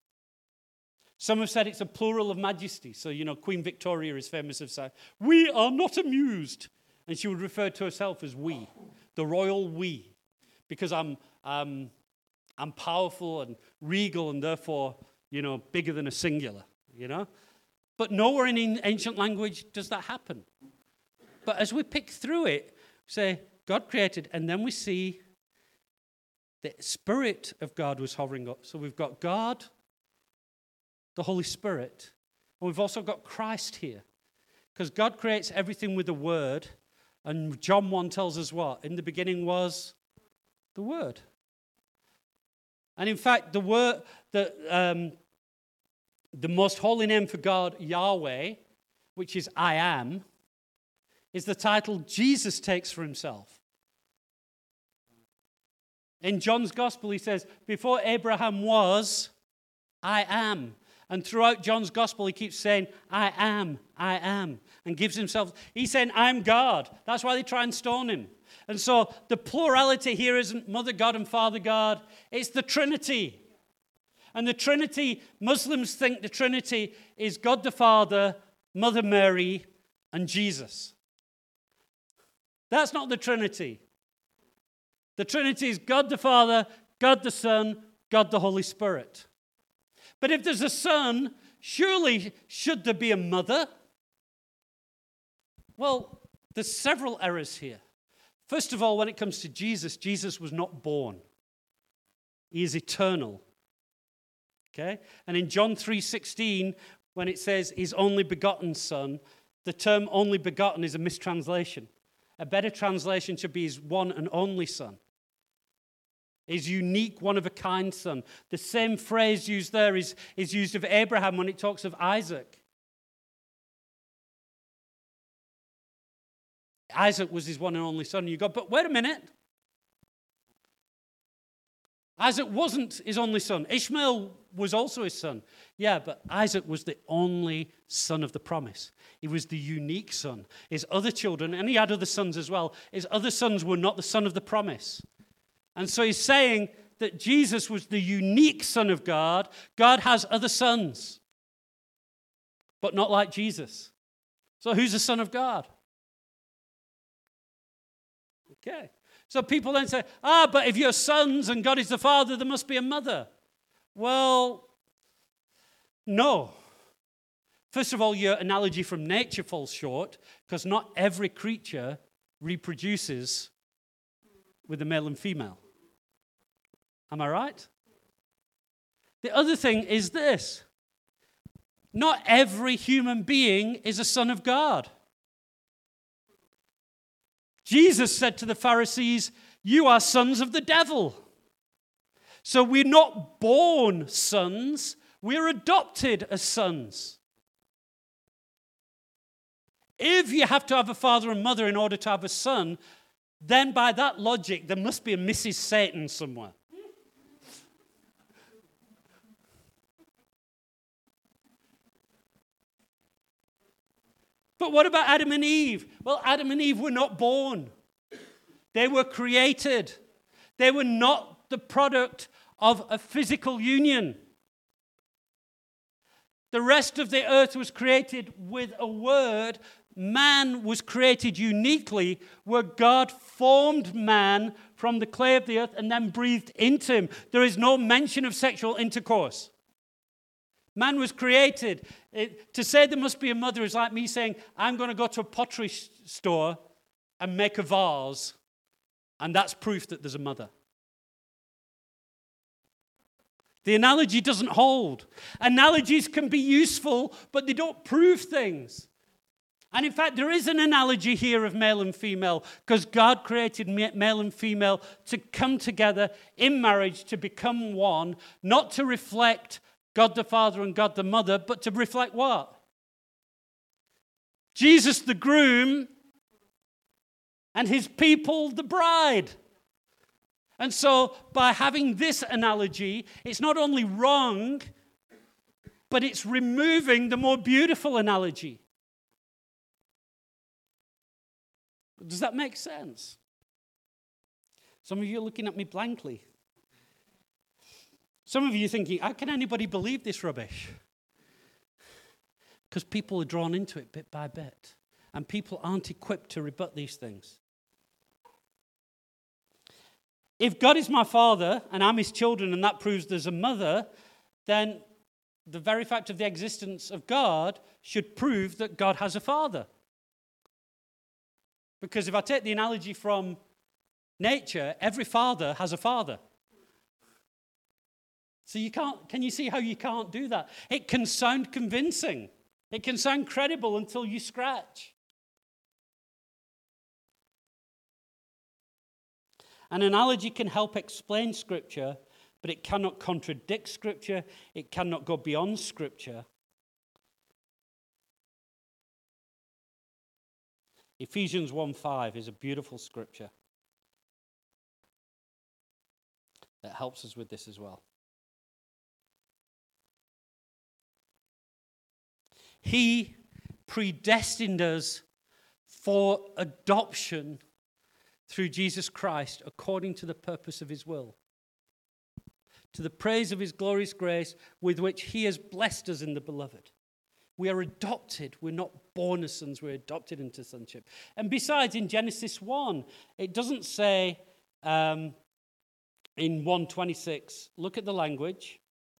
Some have said it's a plural of majesty. So, Queen Victoria is famous for saying, we are not amused. And she would refer to herself as we, the royal we, because I'm powerful and regal and therefore, bigger than a singular, But nowhere in ancient language does that happen. But as we pick through it, say, God created, and then we see the Spirit of God was hovering up. So we've got God, the Holy Spirit. And we've also got Christ here. Because God creates everything with a word. And John 1 tells us what? In the beginning was the Word. And in fact, the word, the most holy name for God, Yahweh, which is I am, is the title Jesus takes for himself. In John's Gospel, he says, before Abraham was, I am. And throughout John's Gospel, he keeps saying, I am, and gives himself. He's saying, I'm God. That's why they try and stone him. And so the plurality here isn't Mother God and Father God. It's the Trinity. And the Trinity, Muslims think the Trinity is God the Father, Mother Mary, and Jesus. That's not the Trinity. The Trinity is God the Father, God the Son, God the Holy Spirit. But if there's a son, surely should there be a mother? Well, there's several errors here. First of all, when it comes to Jesus, Jesus was not born. He is eternal. Okay? And in John 3:16, when it says his only begotten son, the term only begotten is a mistranslation. A better translation should be his one and only son. His unique, one-of-a-kind son. The same phrase used there is used of Abraham when it talks of Isaac. Isaac was his one and only son. You go, but wait a minute. Isaac wasn't his only son. Ishmael was also his son. Yeah, but Isaac was the only son of the promise. He was the unique son. His other children, and he had other sons as well, his other sons were not the son of the promise. And so he's saying that Jesus was the unique Son of God. God has other sons, but not like Jesus. So who's the Son of God? Okay. So people then say, but if you're sons and God is the Father, there must be a mother. Well, no. First of all, your analogy from nature falls short, because not every creature reproduces with a male and female. Am I right? The other thing is this. Not every human being is a son of God. Jesus said to the Pharisees, "You are sons of the devil." So we're not born sons, we're adopted as sons. If you have to have a father and mother in order to have a son, then by that logic, there must be a Mrs. Satan somewhere. But what about Adam and Eve? Well, Adam and Eve were not born. They were created. They were not the product of a physical union. The rest of the earth was created with a word. Man was created uniquely, where God formed man from the clay of the earth and then breathed into him. There is no mention of sexual intercourse. Man was created. To say there must be a mother is like me saying, I'm going to go to a pottery store and make a vase, and that's proof that there's a mother. The analogy doesn't hold. Analogies can be useful, but they don't prove things. And in fact, there is an analogy here of male and female, because God created male and female to come together in marriage to become one, not to reflect God the Father and God the Mother, but to reflect what? Jesus the groom and his people the bride. And so by having this analogy, it's not only wrong, but it's removing the more beautiful analogy. Does that make sense? Some of you are looking at me blankly. Some of you are thinking, how can anybody believe this rubbish? Because people are drawn into it bit by bit. And people aren't equipped to rebut these things. If God is my father and I'm his children and that proves there's a mother, then the very fact of the existence of God should prove that God has a father. Because if I take the analogy from nature, every father has a father. So can you see how you can't do that? It can sound convincing. It can sound credible until you scratch. An analogy can help explain Scripture, but it cannot contradict Scripture. It cannot go beyond Scripture. Ephesians 1:5 is a beautiful scripture that helps us with this as well. He predestined us for adoption through Jesus Christ according to the purpose of his will, to the praise of his glorious grace with which he has blessed us in the beloved. We are adopted. We're not born as sons. We're adopted into sonship. And besides, in Genesis 1, it doesn't say in 1:26, look at the language.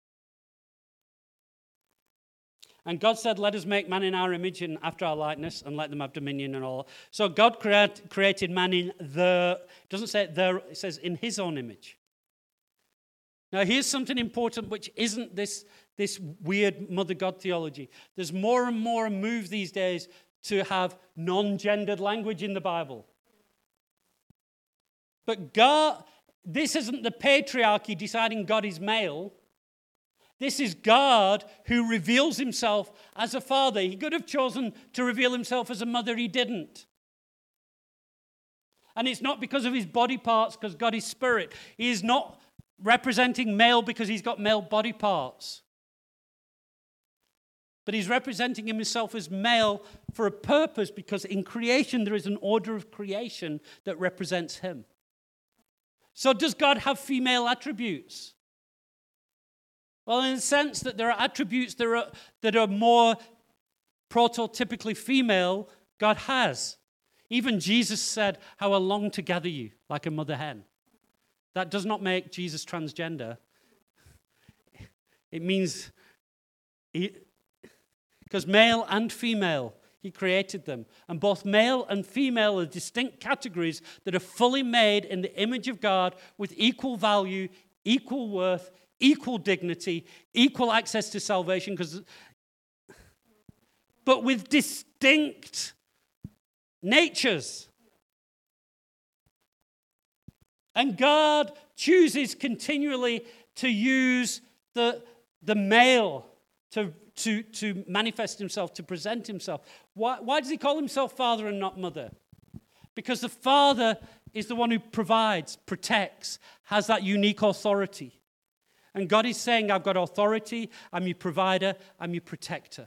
And God said, let us make man in our image and after our likeness and let them have dominion and all. So God created man in it doesn't say it says in his own image. Now here's something important which isn't this weird mother God theology. There's more and more a move these days to have non-gendered language in the Bible. But God, this isn't the patriarchy deciding God is male. This is God who reveals himself as a father. He could have chosen to reveal himself as a mother. He didn't. And it's not because of his body parts, because God is spirit. He is not representing male because he's got male body parts. But he's representing himself as male for a purpose, because in creation there is an order of creation that represents him. So does God have female attributes? Well, in the sense that there are attributes that are more prototypically female, God has. Even Jesus said, how I long to gather you like a mother hen. That does not make Jesus transgender. It means, because male and female, he created them. And both male and female are distinct categories that are fully made in the image of God with equal value, equal worth, equal dignity, equal access to salvation, but with distinct natures. And God chooses continually to use the male to manifest himself, to present himself. Why does he call himself father and not mother? Because the father is the one who provides, protects, has that unique authority. And God is saying, I've got authority, I'm your provider, I'm your protector.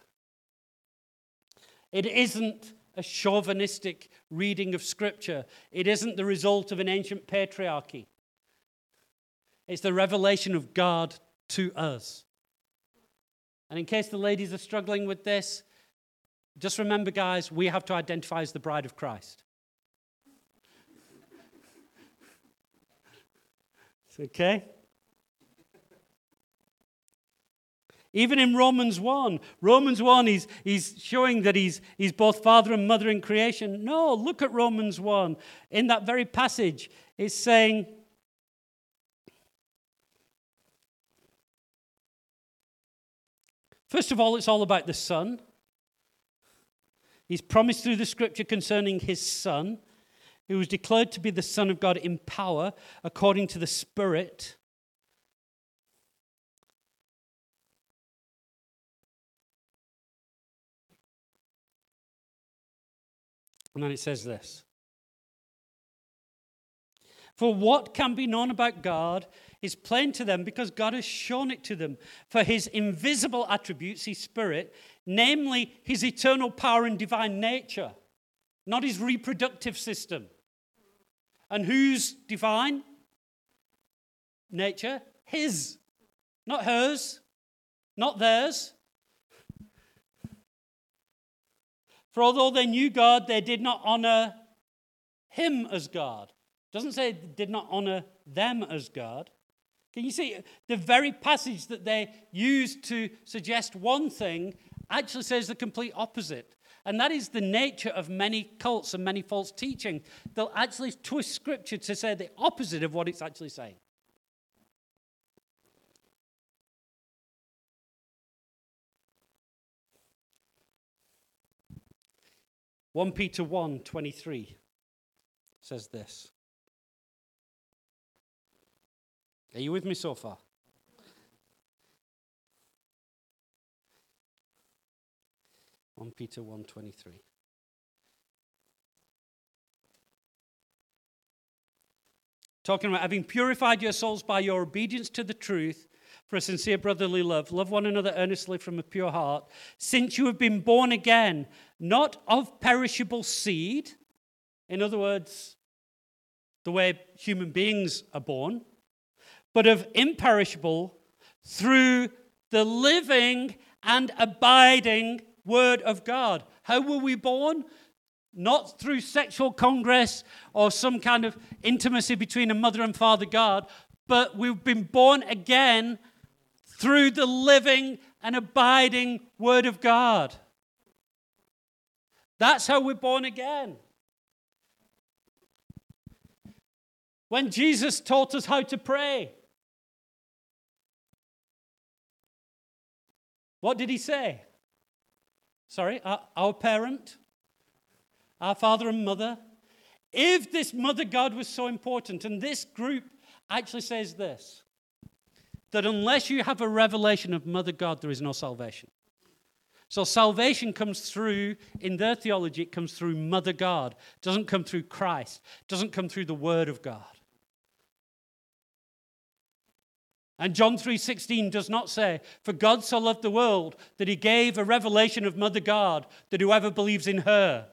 It isn't a chauvinistic reading of Scripture. It isn't the result of an ancient patriarchy. It's the revelation of God to us. And in case the ladies are struggling with this, just remember, guys, we have to identify as the bride of Christ. It's okay? Even in Romans 1, he's showing that he's both father and mother in creation. No, look at Romans 1. In that very passage, it's saying, first of all, it's all about the Son. He's promised through the Scripture concerning his Son, who was declared to be the Son of God in power, according to the Spirit. And then it says this. For what can be known about God is plain to them because God has shown it to them. For his invisible attributes, his Spirit, namely his eternal power and divine nature, not his reproductive system. And whose divine nature? His, not hers, not theirs. For although they knew God, they did not honor him as God. It doesn't say they did not honor them as God. Can you see the very passage that they used to suggest one thing actually says the complete opposite? And that is the nature of many cults and many false teaching. They'll actually twist Scripture to say the opposite of what it's actually saying. One Peter 1:23 says this. Are you with me so far? Peter 1:23. Talking about having purified your souls by your obedience to the truth for a sincere brotherly love. Love one another earnestly from a pure heart, since you have been born again, not of perishable seed, in other words, the way human beings are born, but of imperishable, through the living and abiding Word of God. How were we born? Not through sexual congress or some kind of intimacy between a mother and father God, but we've been born again through the living and abiding Word of God. That's how we're born again. When Jesus taught us how to pray, what did he say? Sorry, our parent, our father and mother. If this mother God was so important, and this group actually says this, that unless you have a revelation of mother God, there is no salvation. So salvation comes through, in their theology, it comes through mother God. It doesn't come through Christ. It doesn't come through the Word of God. And John 3:16 does not say, for God so loved the world that he gave a revelation of mother God, that whoever believes in her.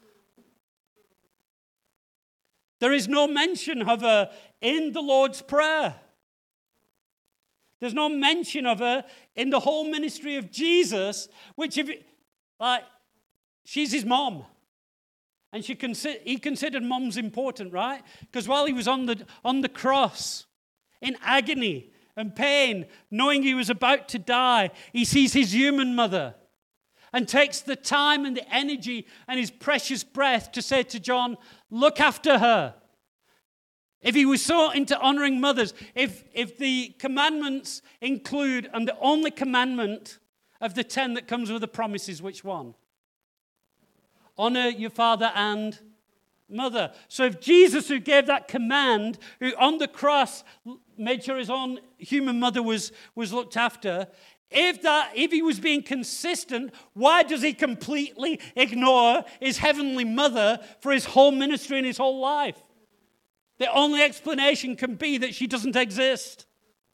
There is no mention of her in the Lord's Prayer. There's no mention of her in the whole ministry of Jesus, which she's his mom. And he considered mom's important, right? Because while he was on the cross, in agony and pain, knowing he was about to die, he sees his human mother and takes the time and the energy and his precious breath to say to John, look after her. If he was so into honoring mothers, if the commandments include, and the only commandment of the 10 that comes with the promise is which one? Honor your father and mother. So if Jesus, who gave that command, who on the cross made sure his own human mother was looked after, if he was being consistent, why does he completely ignore his heavenly mother for his whole ministry and his whole life? The only explanation can be that she doesn't exist.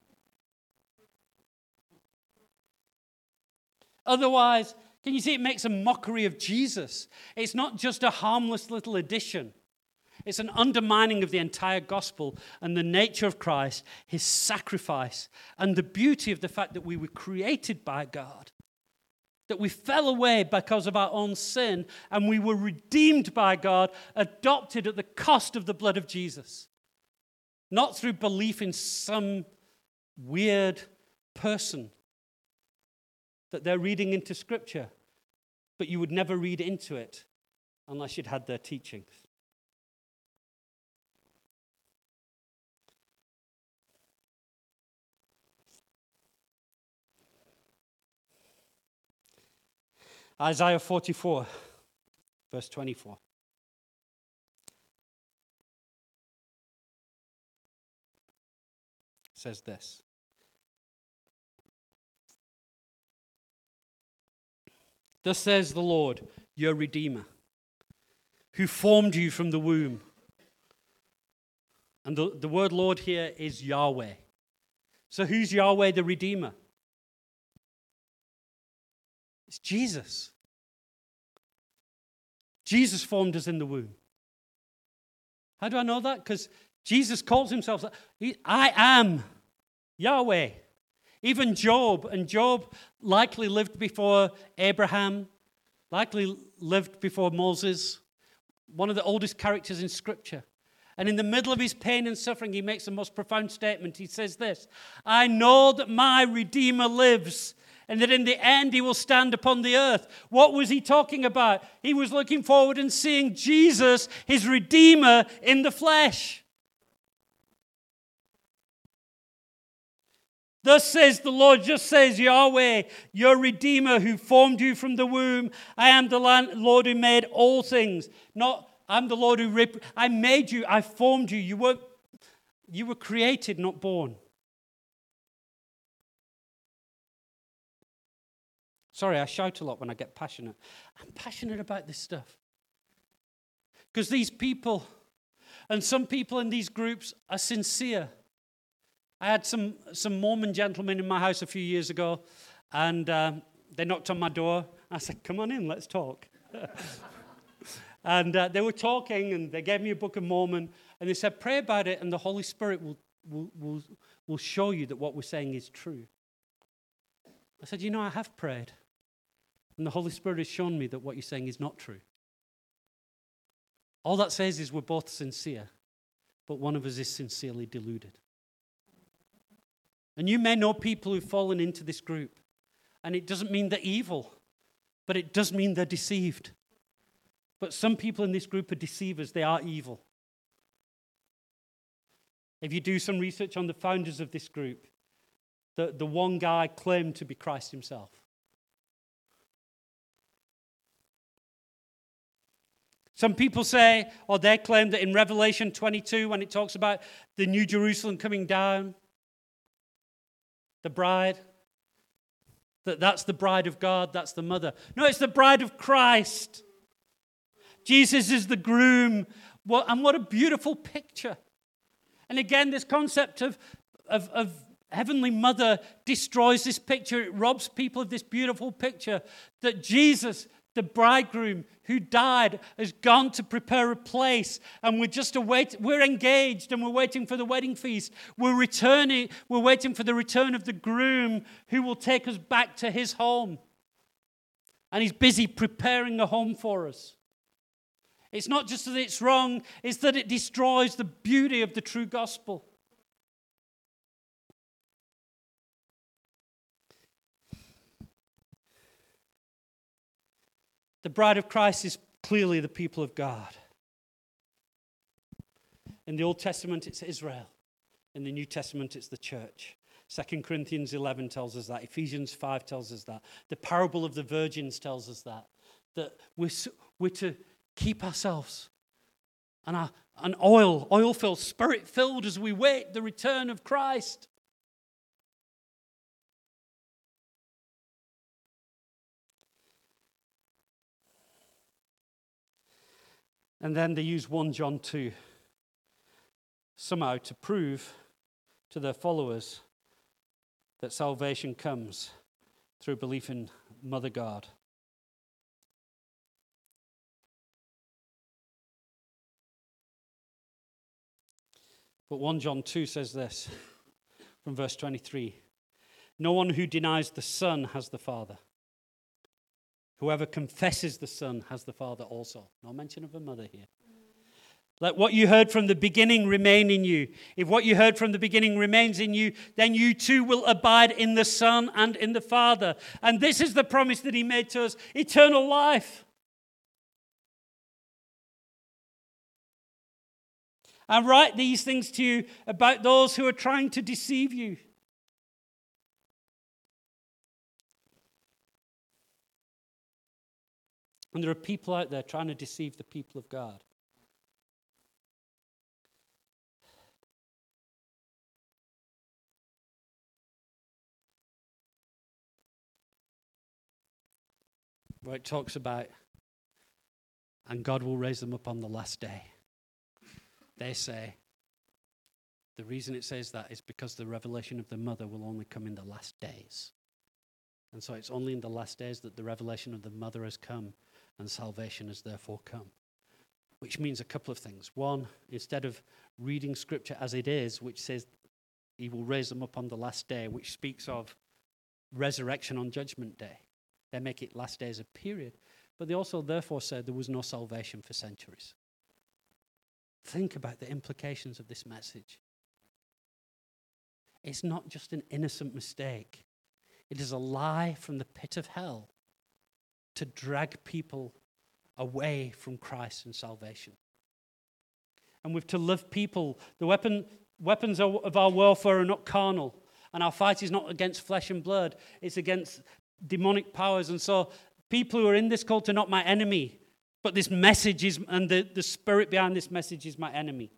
Otherwise, can you see it makes a mockery of Jesus? It's not just a harmless little addition. It's an undermining of the entire gospel and the nature of Christ, his sacrifice, and the beauty of the fact that we were created by God, that we fell away because of our own sin, and we were redeemed by God, adopted at the cost of the blood of Jesus. Not through belief in some weird person that they're reading into Scripture, but you would never read into it unless you'd had their teachings. Isaiah 44, verse 24. Says this. Thus says the Lord, your Redeemer, who formed you from the womb. And the word Lord here is Yahweh. So who's Yahweh the Redeemer? It's Jesus. Jesus formed us in the womb. How do I know that? Because Jesus calls himself, I am Yahweh. Even Job, and Job likely lived before Abraham, likely lived before Moses, one of the oldest characters in Scripture. And in the middle of his pain and suffering, he makes the most profound statement. He says this, I know that my Redeemer lives, and that in the end he will stand upon the earth. What was he talking about? He was looking forward and seeing Jesus, his Redeemer, in the flesh. Thus says the Lord, just says Yahweh, your Redeemer who formed you from the womb. I am the Lord who made all things. Not, I'm the Lord who I made you, I formed you. You were created, not born. Sorry, I shout a lot when I get passionate. I'm passionate about this stuff. Because these people, and some people in these groups are sincere. I had some Mormon gentlemen in my house a few years ago, and they knocked on my door. I said, come on in, let's talk. And they were talking, and they gave me a Book of Mormon, and they said, pray about it, and the Holy Spirit will show you that what we're saying is true. I said, I have prayed, and the Holy Spirit has shown me that what you're saying is not true. All that says is we're both sincere, but one of us is sincerely deluded. And you may know people who've fallen into this group. And it doesn't mean they're evil, but it does mean they're deceived. But some people in this group are deceivers. They are evil. If you do some research on the founders of this group, the one guy claimed to be Christ himself. Some people say, or they claim that in Revelation 22, when it talks about the New Jerusalem coming down, the bride, that's the bride of God, that's the mother. No, it's the bride of Christ. Jesus is the groom. And what a beautiful picture. And again, this concept of Heavenly Mother destroys this picture. It robs people of this beautiful picture that Jesus, the bridegroom who died, has gone to prepare a place, and we're engaged and we're waiting for the wedding feast. We're waiting for the return of the groom who will take us back to his home. And he's busy preparing a home for us. It's not just that it's wrong, it's that it destroys the beauty of the true gospel. The bride of Christ is clearly the people of God. In the Old Testament, it's Israel. In the New Testament, it's the church. 2 Corinthians 11 tells us that. Ephesians 5 tells us that. The parable of the virgins tells us that. That we're to keep ourselves and oil-filled, spirit-filled as we wait the return of Christ. And then they use 1 John 2 somehow to prove to their followers that salvation comes through belief in Mother God. But 1 John 2 says this from verse 23. No one who denies the Son has the Father. Whoever confesses the Son has the Father also. No mention of a mother here. Let what you heard from the beginning remain in you. If what you heard from the beginning remains in you, then you too will abide in the Son and in the Father. And this is the promise that he made to us, eternal life. I write these things to you about those who are trying to deceive you. And there are people out there trying to deceive the people of God. Where it talks about, and God will raise them up on the last day. They say, the reason it says that is because the revelation of the mother will only come in the last days. And so it's only in the last days that the revelation of the mother has come and salvation has therefore come. Which means a couple of things. One, instead of reading scripture as it is, which says he will raise them up on the last day, which speaks of resurrection on judgment day. They make it last days a period. But they also therefore said there was no salvation for centuries. Think about the implications of this message. It's not just an innocent mistake. It is a lie from the pit of hell to drag people away from Christ and salvation. And we're to love people. The weapons of our warfare are not carnal. And our fight is not against flesh and blood. It's against demonic powers. And so people who are in this cult are not my enemy. But this message is, and the spirit behind this message is my enemy.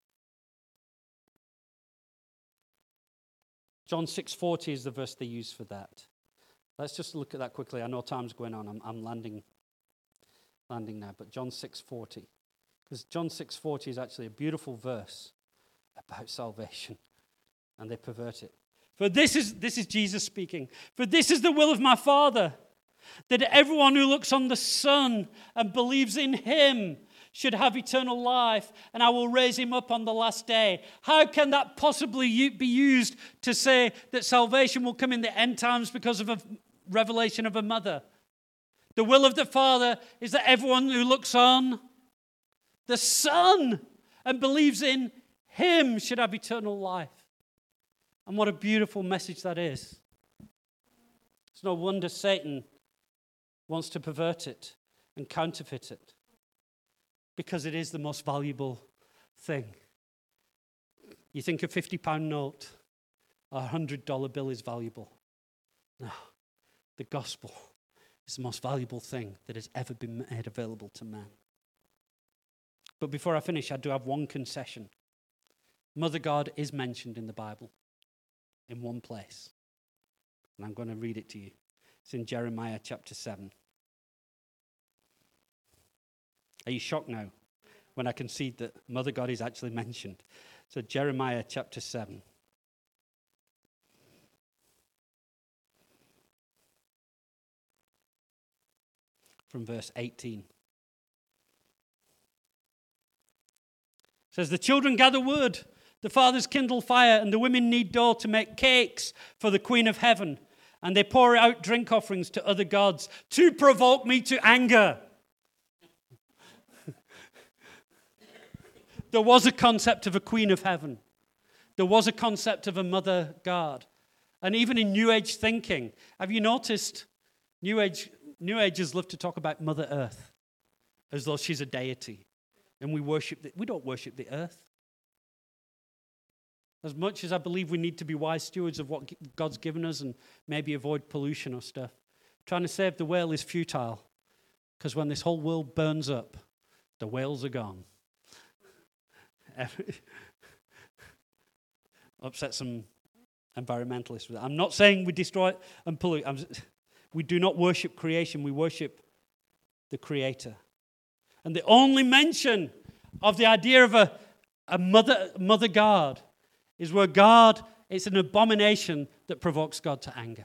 John 6:40 is the verse they use for that. Let's just look at that quickly. I know time's going on. I'm landing now. But John 6:40. Because John 6:40 is actually a beautiful verse about salvation. And they pervert it. For this is Jesus speaking. For this is the will of my Father, that everyone who looks on the Son and believes in him should have eternal life, and I will raise him up on the last day. How can that possibly be used to say that salvation will come in the end times because of a revelation of a mother? The will of the Father is that everyone who looks on the Son and believes in him should have eternal life. And what a beautiful message that is. It's no wonder Satan wants to pervert it and counterfeit it, because it is the most valuable thing. You think a £50 note or a $100 bill is valuable. No, the gospel is the most valuable thing that has ever been made available to man. But before I finish, I do have one concession. Mother God is mentioned in the Bible in one place. And I'm going to read it to you. It's in Jeremiah chapter 7. Are you shocked now when I concede that Mother God is actually mentioned? So Jeremiah chapter 7. From verse 18. It says, the children gather wood, the fathers kindle fire, and the women knead dough to make cakes for the Queen of Heaven. And they pour out drink offerings to other gods to provoke me to anger. There was a concept of a queen of heaven. There was a concept of a mother God. And even in New Age thinking, have you noticed New Agers love to talk about Mother Earth as though she's a deity. And we don't worship the earth. As much as I believe we need to be wise stewards of what God's given us and maybe avoid pollution or stuff, trying to save the whale is futile. Because when this whole world burns up, the whales are gone. Upset some environmentalists with that. I'm not saying we destroy and pollute. We do not worship creation. We worship the Creator. And the only mention of the idea of a mother God is where God, it's an abomination that provokes God to anger.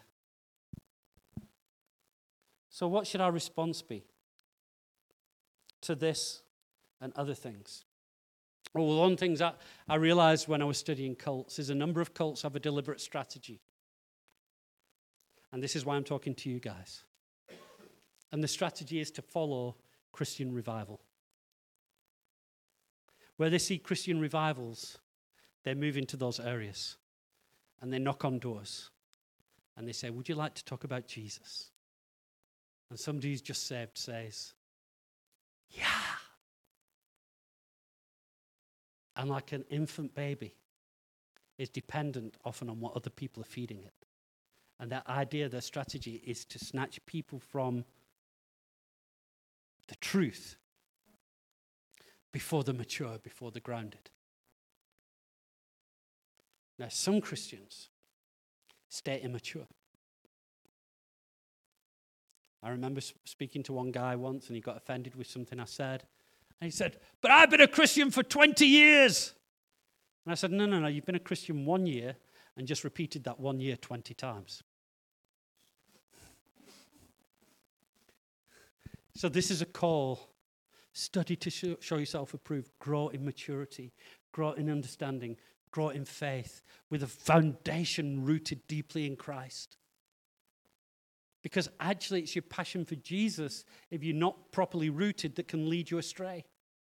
So what should our response be to this and other things? Well, one of the things that I realized when I was studying cults is a number of cults have a deliberate strategy. And this is why I'm talking to you guys. And the strategy is to follow Christian revival. Where they see Christian revivals, they move into those areas and they knock on doors and they say, would you like to talk about Jesus? And somebody who's just saved says, yeah. And like an infant baby is dependent often on what other people are feeding it. And that idea, their strategy is to snatch people from the truth before they're mature, before they're grounded. Now, some Christians stay immature. I remember speaking to one guy once and he got offended with something I said. And he said, but I've been a Christian for 20 years. And I said, no, you've been a Christian 1 year and just repeated that 1 year 20 times. So this is a call. Study to show yourself approved. Grow in maturity. Grow in understanding. Grow in faith with a foundation rooted deeply in Christ. Because actually it's your passion for Jesus, if you're not properly rooted, that can lead you astray.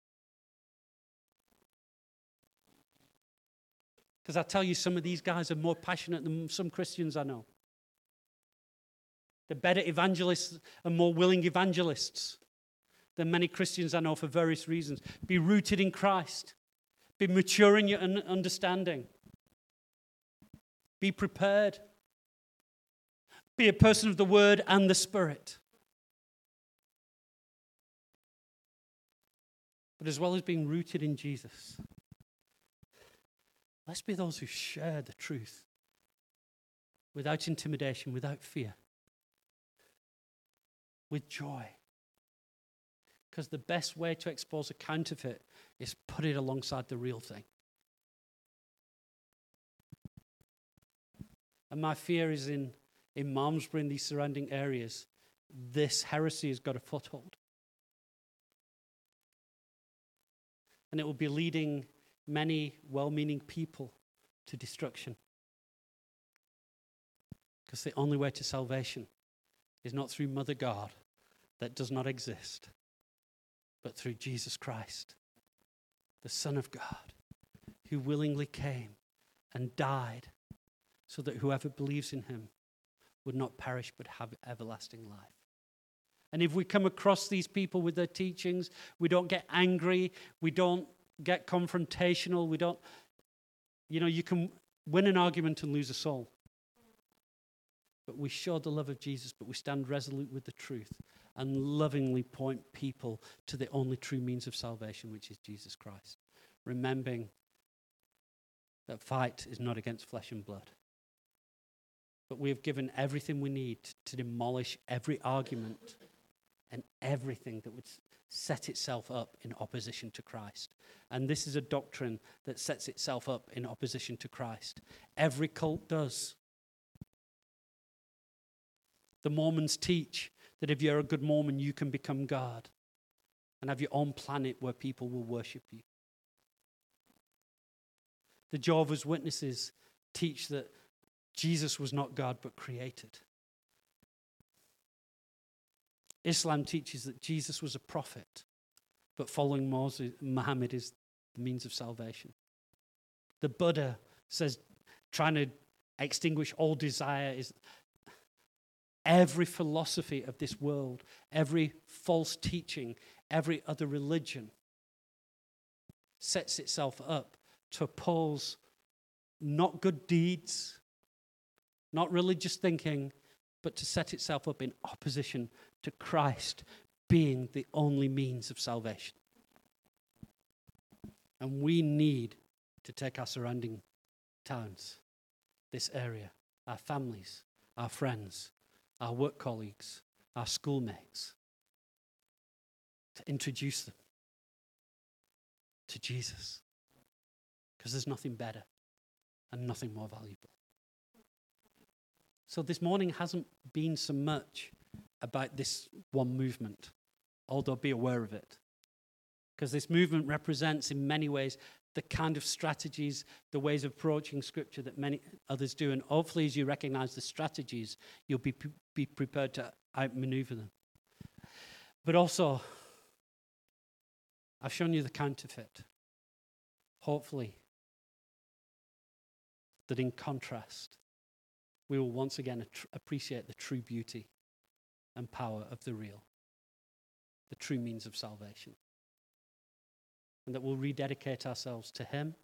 Because I tell you, some of these guys are more passionate than some Christians I know. They're better evangelists and more willing evangelists than many Christians I know for various reasons. Be rooted in Christ. Be mature in your understanding. Be prepared. Be a person of the Word and the Spirit. But as well as being rooted in Jesus, let's be those who share the truth without intimidation, without fear, with joy. Because the best way to expose a counterfeit is put it alongside the real thing. And my fear is in Malmesbury and these surrounding areas, this heresy has got a foothold. And it will be leading many well-meaning people to destruction. Because the only way to salvation is not through Mother God that does not exist, but through Jesus Christ, the Son of God, who willingly came and died so that whoever believes in him would not perish but have everlasting life. And if we come across these people with their teachings, we don't get angry, we don't get confrontational, you can win an argument and lose a soul. But we show the love of Jesus, but we stand resolute with the truth and lovingly point people to the only true means of salvation, which is Jesus Christ. Remembering that fight is not against flesh and blood. But we have given everything we need to demolish every argument and everything that would set itself up in opposition to Christ. And this is a doctrine that sets itself up in opposition to Christ. Every cult does. The Mormons teach that if you're a good Mormon, you can become God and have your own planet where people will worship you. The Jehovah's Witnesses teach that Jesus was not God but created. Islam teaches that Jesus was a prophet, but following Muhammad is the means of salvation. The Buddha says trying to extinguish all desire is every philosophy of this world, every false teaching, every other religion sets itself up to oppose not good deeds, not religious thinking, but to set itself up in opposition to Christ being the only means of salvation. And we need to take our surrounding towns, this area, our families, our friends, our work colleagues, our schoolmates, to introduce them to Jesus. Because there's nothing better and nothing more valuable. So this morning hasn't been so much about this one movement, although be aware of it. Because this movement represents in many ways the kind of strategies, the ways of approaching Scripture that many others do. And hopefully as you recognize the strategies, you'll be prepared to outmaneuver them. But also, I've shown you the counterfeit. Hopefully, that in contrast, we will once again appreciate the true beauty and power of the real, the true means of salvation. And that we'll rededicate ourselves to Him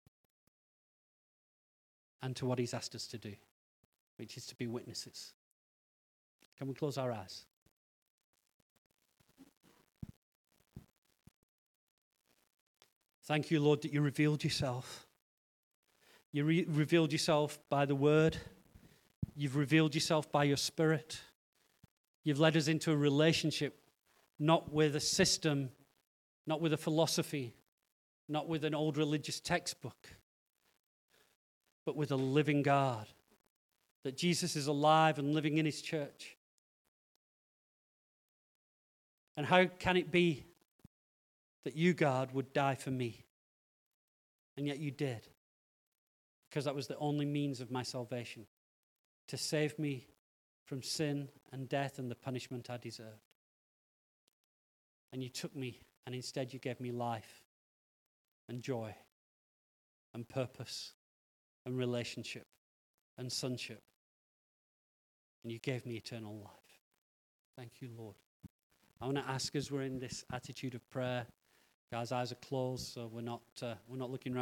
and to what He's asked us to do, which is to be witnesses. Can we close our eyes? Thank you, Lord, that you revealed yourself. You revealed yourself by the Word. You've revealed yourself by your Spirit. You've led us into a relationship, not with a system, not with a philosophy, not with an old religious textbook, but with a living God. That Jesus is alive and living in His church. And how can it be that you, God, would die for me? And yet you did. Because that was the only means of my salvation. To save me from sin and death and the punishment I deserved. And you took me, and instead you gave me life and joy and purpose and relationship and sonship. And you gave me eternal life. Thank you, Lord. I want to ask, as we're in this attitude of prayer, guys' eyes are closed, so we're not looking around.